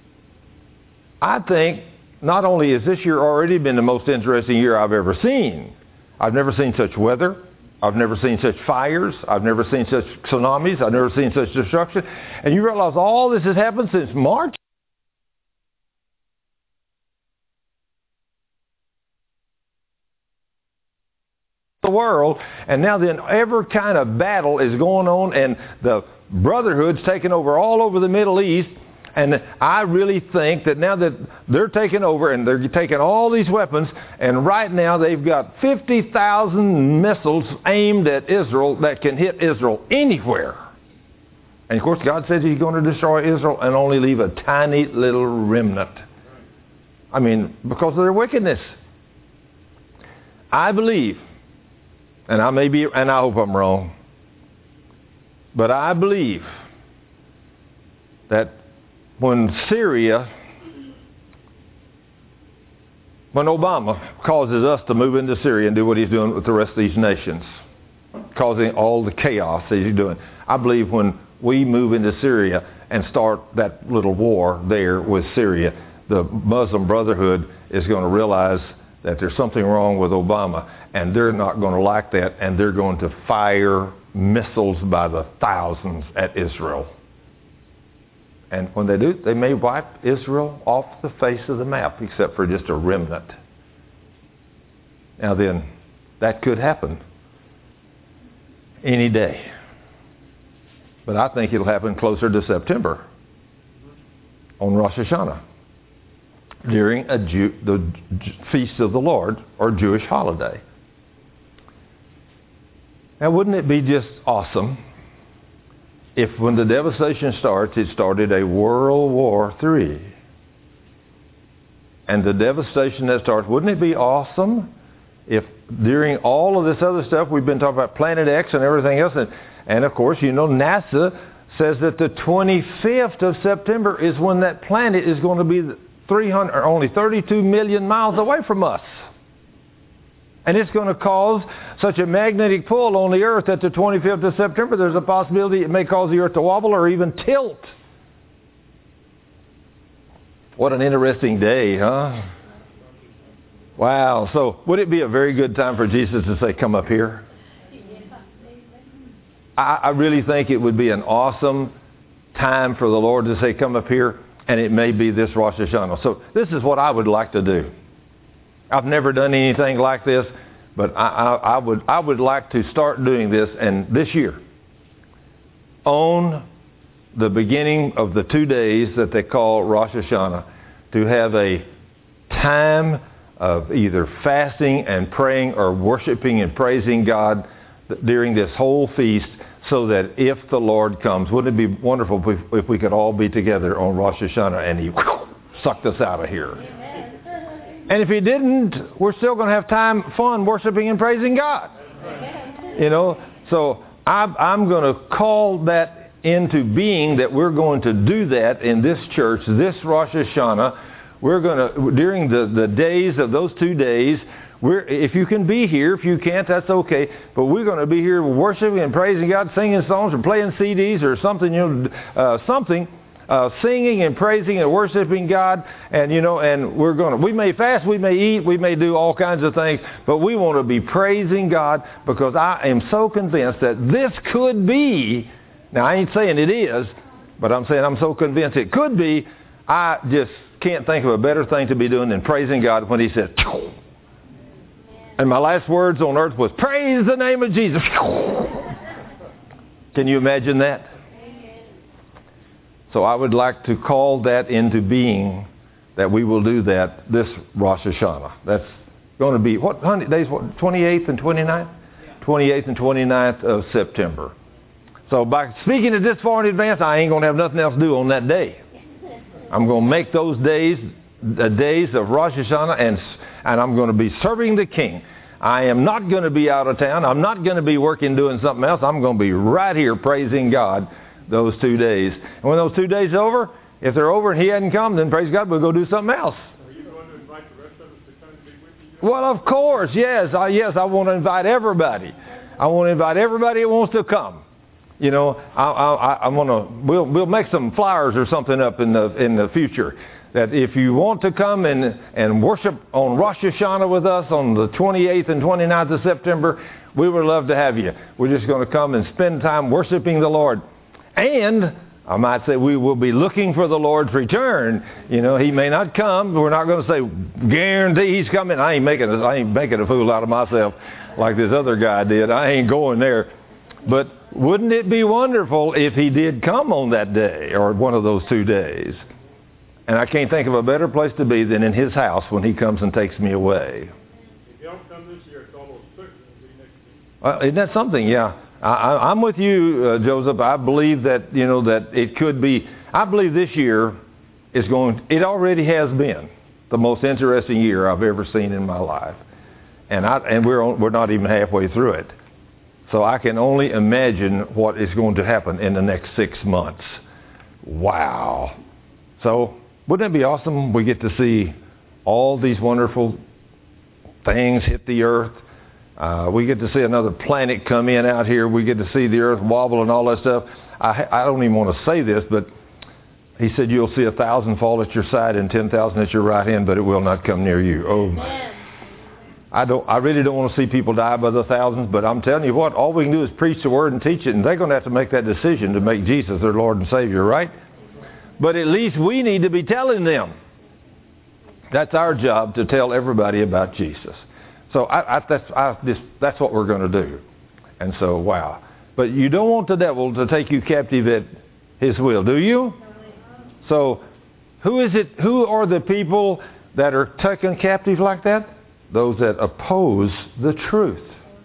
I think not only has this year already been the most interesting year I've ever seen, I've never seen such weather, I've never seen such fires, I've never seen such tsunamis, I've never seen such destruction. And you realize all this has happened since March? The world, and now then every kind of battle is going on, and the Brotherhood's taken over all over the Middle East. And I really think that now that they're taking over and they're taking all these weapons, and right now they've got fifty thousand missiles aimed at Israel that can hit Israel anywhere. And of course God says He's going to destroy Israel and only leave a tiny little remnant. I mean, because of their wickedness. I believe, and I may be, and I hope I'm wrong, but I believe that when Syria, when Obama causes us to move into Syria and do what he's doing with the rest of these nations, causing all the chaos that he's doing, I believe when we move into Syria and start that little war there with Syria, the Muslim Brotherhood is going to realize that there's something wrong with Obama, and they're not going to like that, and they're going to fire missiles by the thousands at Israel. And when they do, they may wipe Israel off the face of the map, except for just a remnant. Now then, that could happen any day. But I think it'll happen closer to September, on Rosh Hashanah, during a Jew, the Feast of the Lord, or Jewish holiday. Now, wouldn't it be just awesome if when the devastation starts, it started a World War Three? And the devastation that starts, wouldn't it be awesome if during all of this other stuff, we've been talking about Planet X and everything else, and, and of course, you know, NASA says that the twenty-fifth of September is when that planet is going to be three hundred, or only thirty-two million miles away from us. And it's going to cause such a magnetic pull on the earth that the twenty-fifth of September, there's a possibility it may cause the earth to wobble or even tilt. What an interesting day, huh? Wow. So would it be a very good time for Jesus to say, come up here? I, I really think it would be an awesome time for the Lord to say, come up here. And it may be this Rosh Hashanah. So this is what I would like to do. I've never done anything like this, but I, I, I would I would like to start doing this, and this year, on the beginning of the two days that they call Rosh Hashanah, to have a time of either fasting and praying or worshiping and praising God during this whole feast, so that if the Lord comes, wouldn't it be wonderful if, if we could all be together on Rosh Hashanah and He whew, sucked us out of here. Amen. And if He didn't, we're still going to have time, fun, worshiping and praising God. Amen. You know, so I'm, I'm going to call that into being, that we're going to do that in this church, this Rosh Hashanah. We're going to, during the, the days of those two days, We're, if you can be here, if you can't, that's okay. But we're going to be here worshiping and praising God, singing songs or playing C Ds or something, you know, uh, something, uh, singing and praising and worshiping God. And, you know, and we're going to, we may fast, we may eat, we may do all kinds of things, but we want to be praising God, because I am so convinced that this could be, now I ain't saying it is, but I'm saying I'm so convinced it could be. I just can't think of a better thing to be doing than praising God when He says, Phew! And my last words on earth was, praise the name of Jesus. Can you imagine that? So I would like to call that into being, that we will do that this Rosh Hashanah. That's going to be, what days, what, twenty-eighth and twenty-ninth? twenty-eighth and twenty-ninth of September. So by speaking it this far in advance, I ain't going to have nothing else to do on that day. I'm going to make those days the days of Rosh Hashanah, and and I'm going to be serving the King. I am not going to be out of town. I'm not going to be working doing something else. I'm going to be right here praising God those two days. And when those two days are over, if they're over and He hadn't come, then praise God, we'll go do something else. Are you going to invite the rest of us to come and be with you? Well, of course, yes. I, yes, I want to invite everybody. I want to invite everybody that wants to come. You know, I, I, I want to. We'll we'll make some flyers or something up in the in the future, that if you want to come and and worship on Rosh Hashanah with us on the twenty-eighth and twenty-ninth of September, we would love to have you. We're just going to come and spend time worshiping the Lord, and I might say we will be looking for the Lord's return. You know, He may not come. We're not going to say guarantee He's coming. I ain't making a, I ain't making a fool out of myself like this other guy did. I ain't going there. But wouldn't it be wonderful if he did come on that day or one of those two days? And I can't think of a better place to be than in his house when he comes and takes me away. If you don't come this year, it's almost certain it'll be next year. Uh, isn't that something? Yeah. I, I, I'm with you, uh, Joseph. I believe that, you know, that it could be, I believe this year is going, it already has been the most interesting year I've ever seen in my life. And I, and we're, on, we're not even halfway through it. So I can only imagine what is going to happen in the next six months. Wow. So wouldn't it be awesome? We get to see all these wonderful things hit the earth. Uh, we get to see another planet come in out here. We get to see the earth wobble and all that stuff. I, I don't even want to say this, but he said you'll see a thousand fall at your side and ten thousand at your right hand, but it will not come near you. Oh my. I don't. I really don't want to see people die by the thousands, but I'm telling you what, all we can do is preach the word and teach it, and they're going to have to make that decision to make Jesus their Lord and Savior, right? But at least we need to be telling them. That's our job, to tell everybody about Jesus. So I, I, that's, I, this, that's what we're going to do. And so, wow. But you don't want the devil to take you captive at his will, do you? So who is it? Who are the people that are taken captive like that? Those that oppose the truth.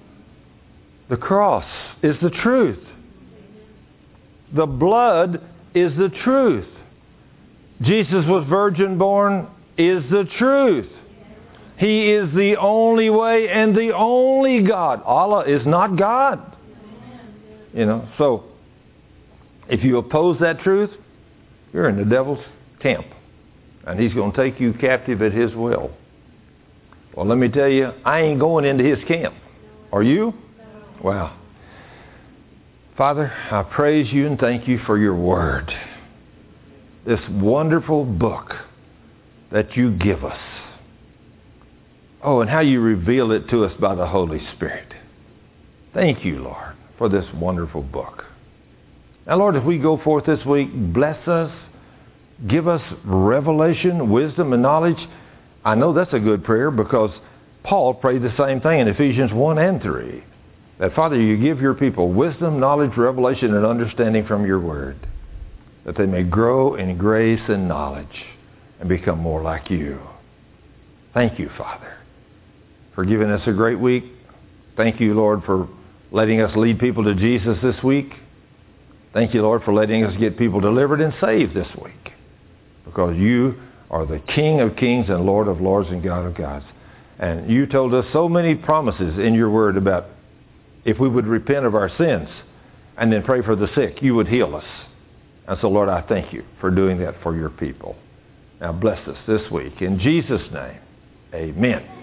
The cross is the truth. The blood is the truth. Jesus was virgin born is the truth. He is the only way and the only God. Allah is not God. You know, so if you oppose that truth, you're in the devil's camp. And he's going to take you captive at his will. Well, let me tell you, I ain't going into his camp. Are you? Wow. Father, I praise you and thank you for your word. This wonderful book that you give us. Oh, and how you reveal it to us by the Holy Spirit. Thank you, Lord, for this wonderful book. Now, Lord, if we go forth this week, bless us, give us revelation, wisdom, and knowledge. I know that's a good prayer because Paul prayed the same thing in Ephesians one and three. That, Father, you give your people wisdom, knowledge, revelation, and understanding from your word, that they may grow in grace and knowledge and become more like you. Thank you, Father, for giving us a great week. Thank you, Lord, for letting us lead people to Jesus this week. Thank you, Lord, for letting us get people delivered and saved this week, because you are the King of kings and Lord of lords and God of gods. And you told us so many promises in your word about if we would repent of our sins and then pray for the sick, you would heal us. And so, Lord, I thank you for doing that for your people. Now bless us this week. In Jesus' name, amen.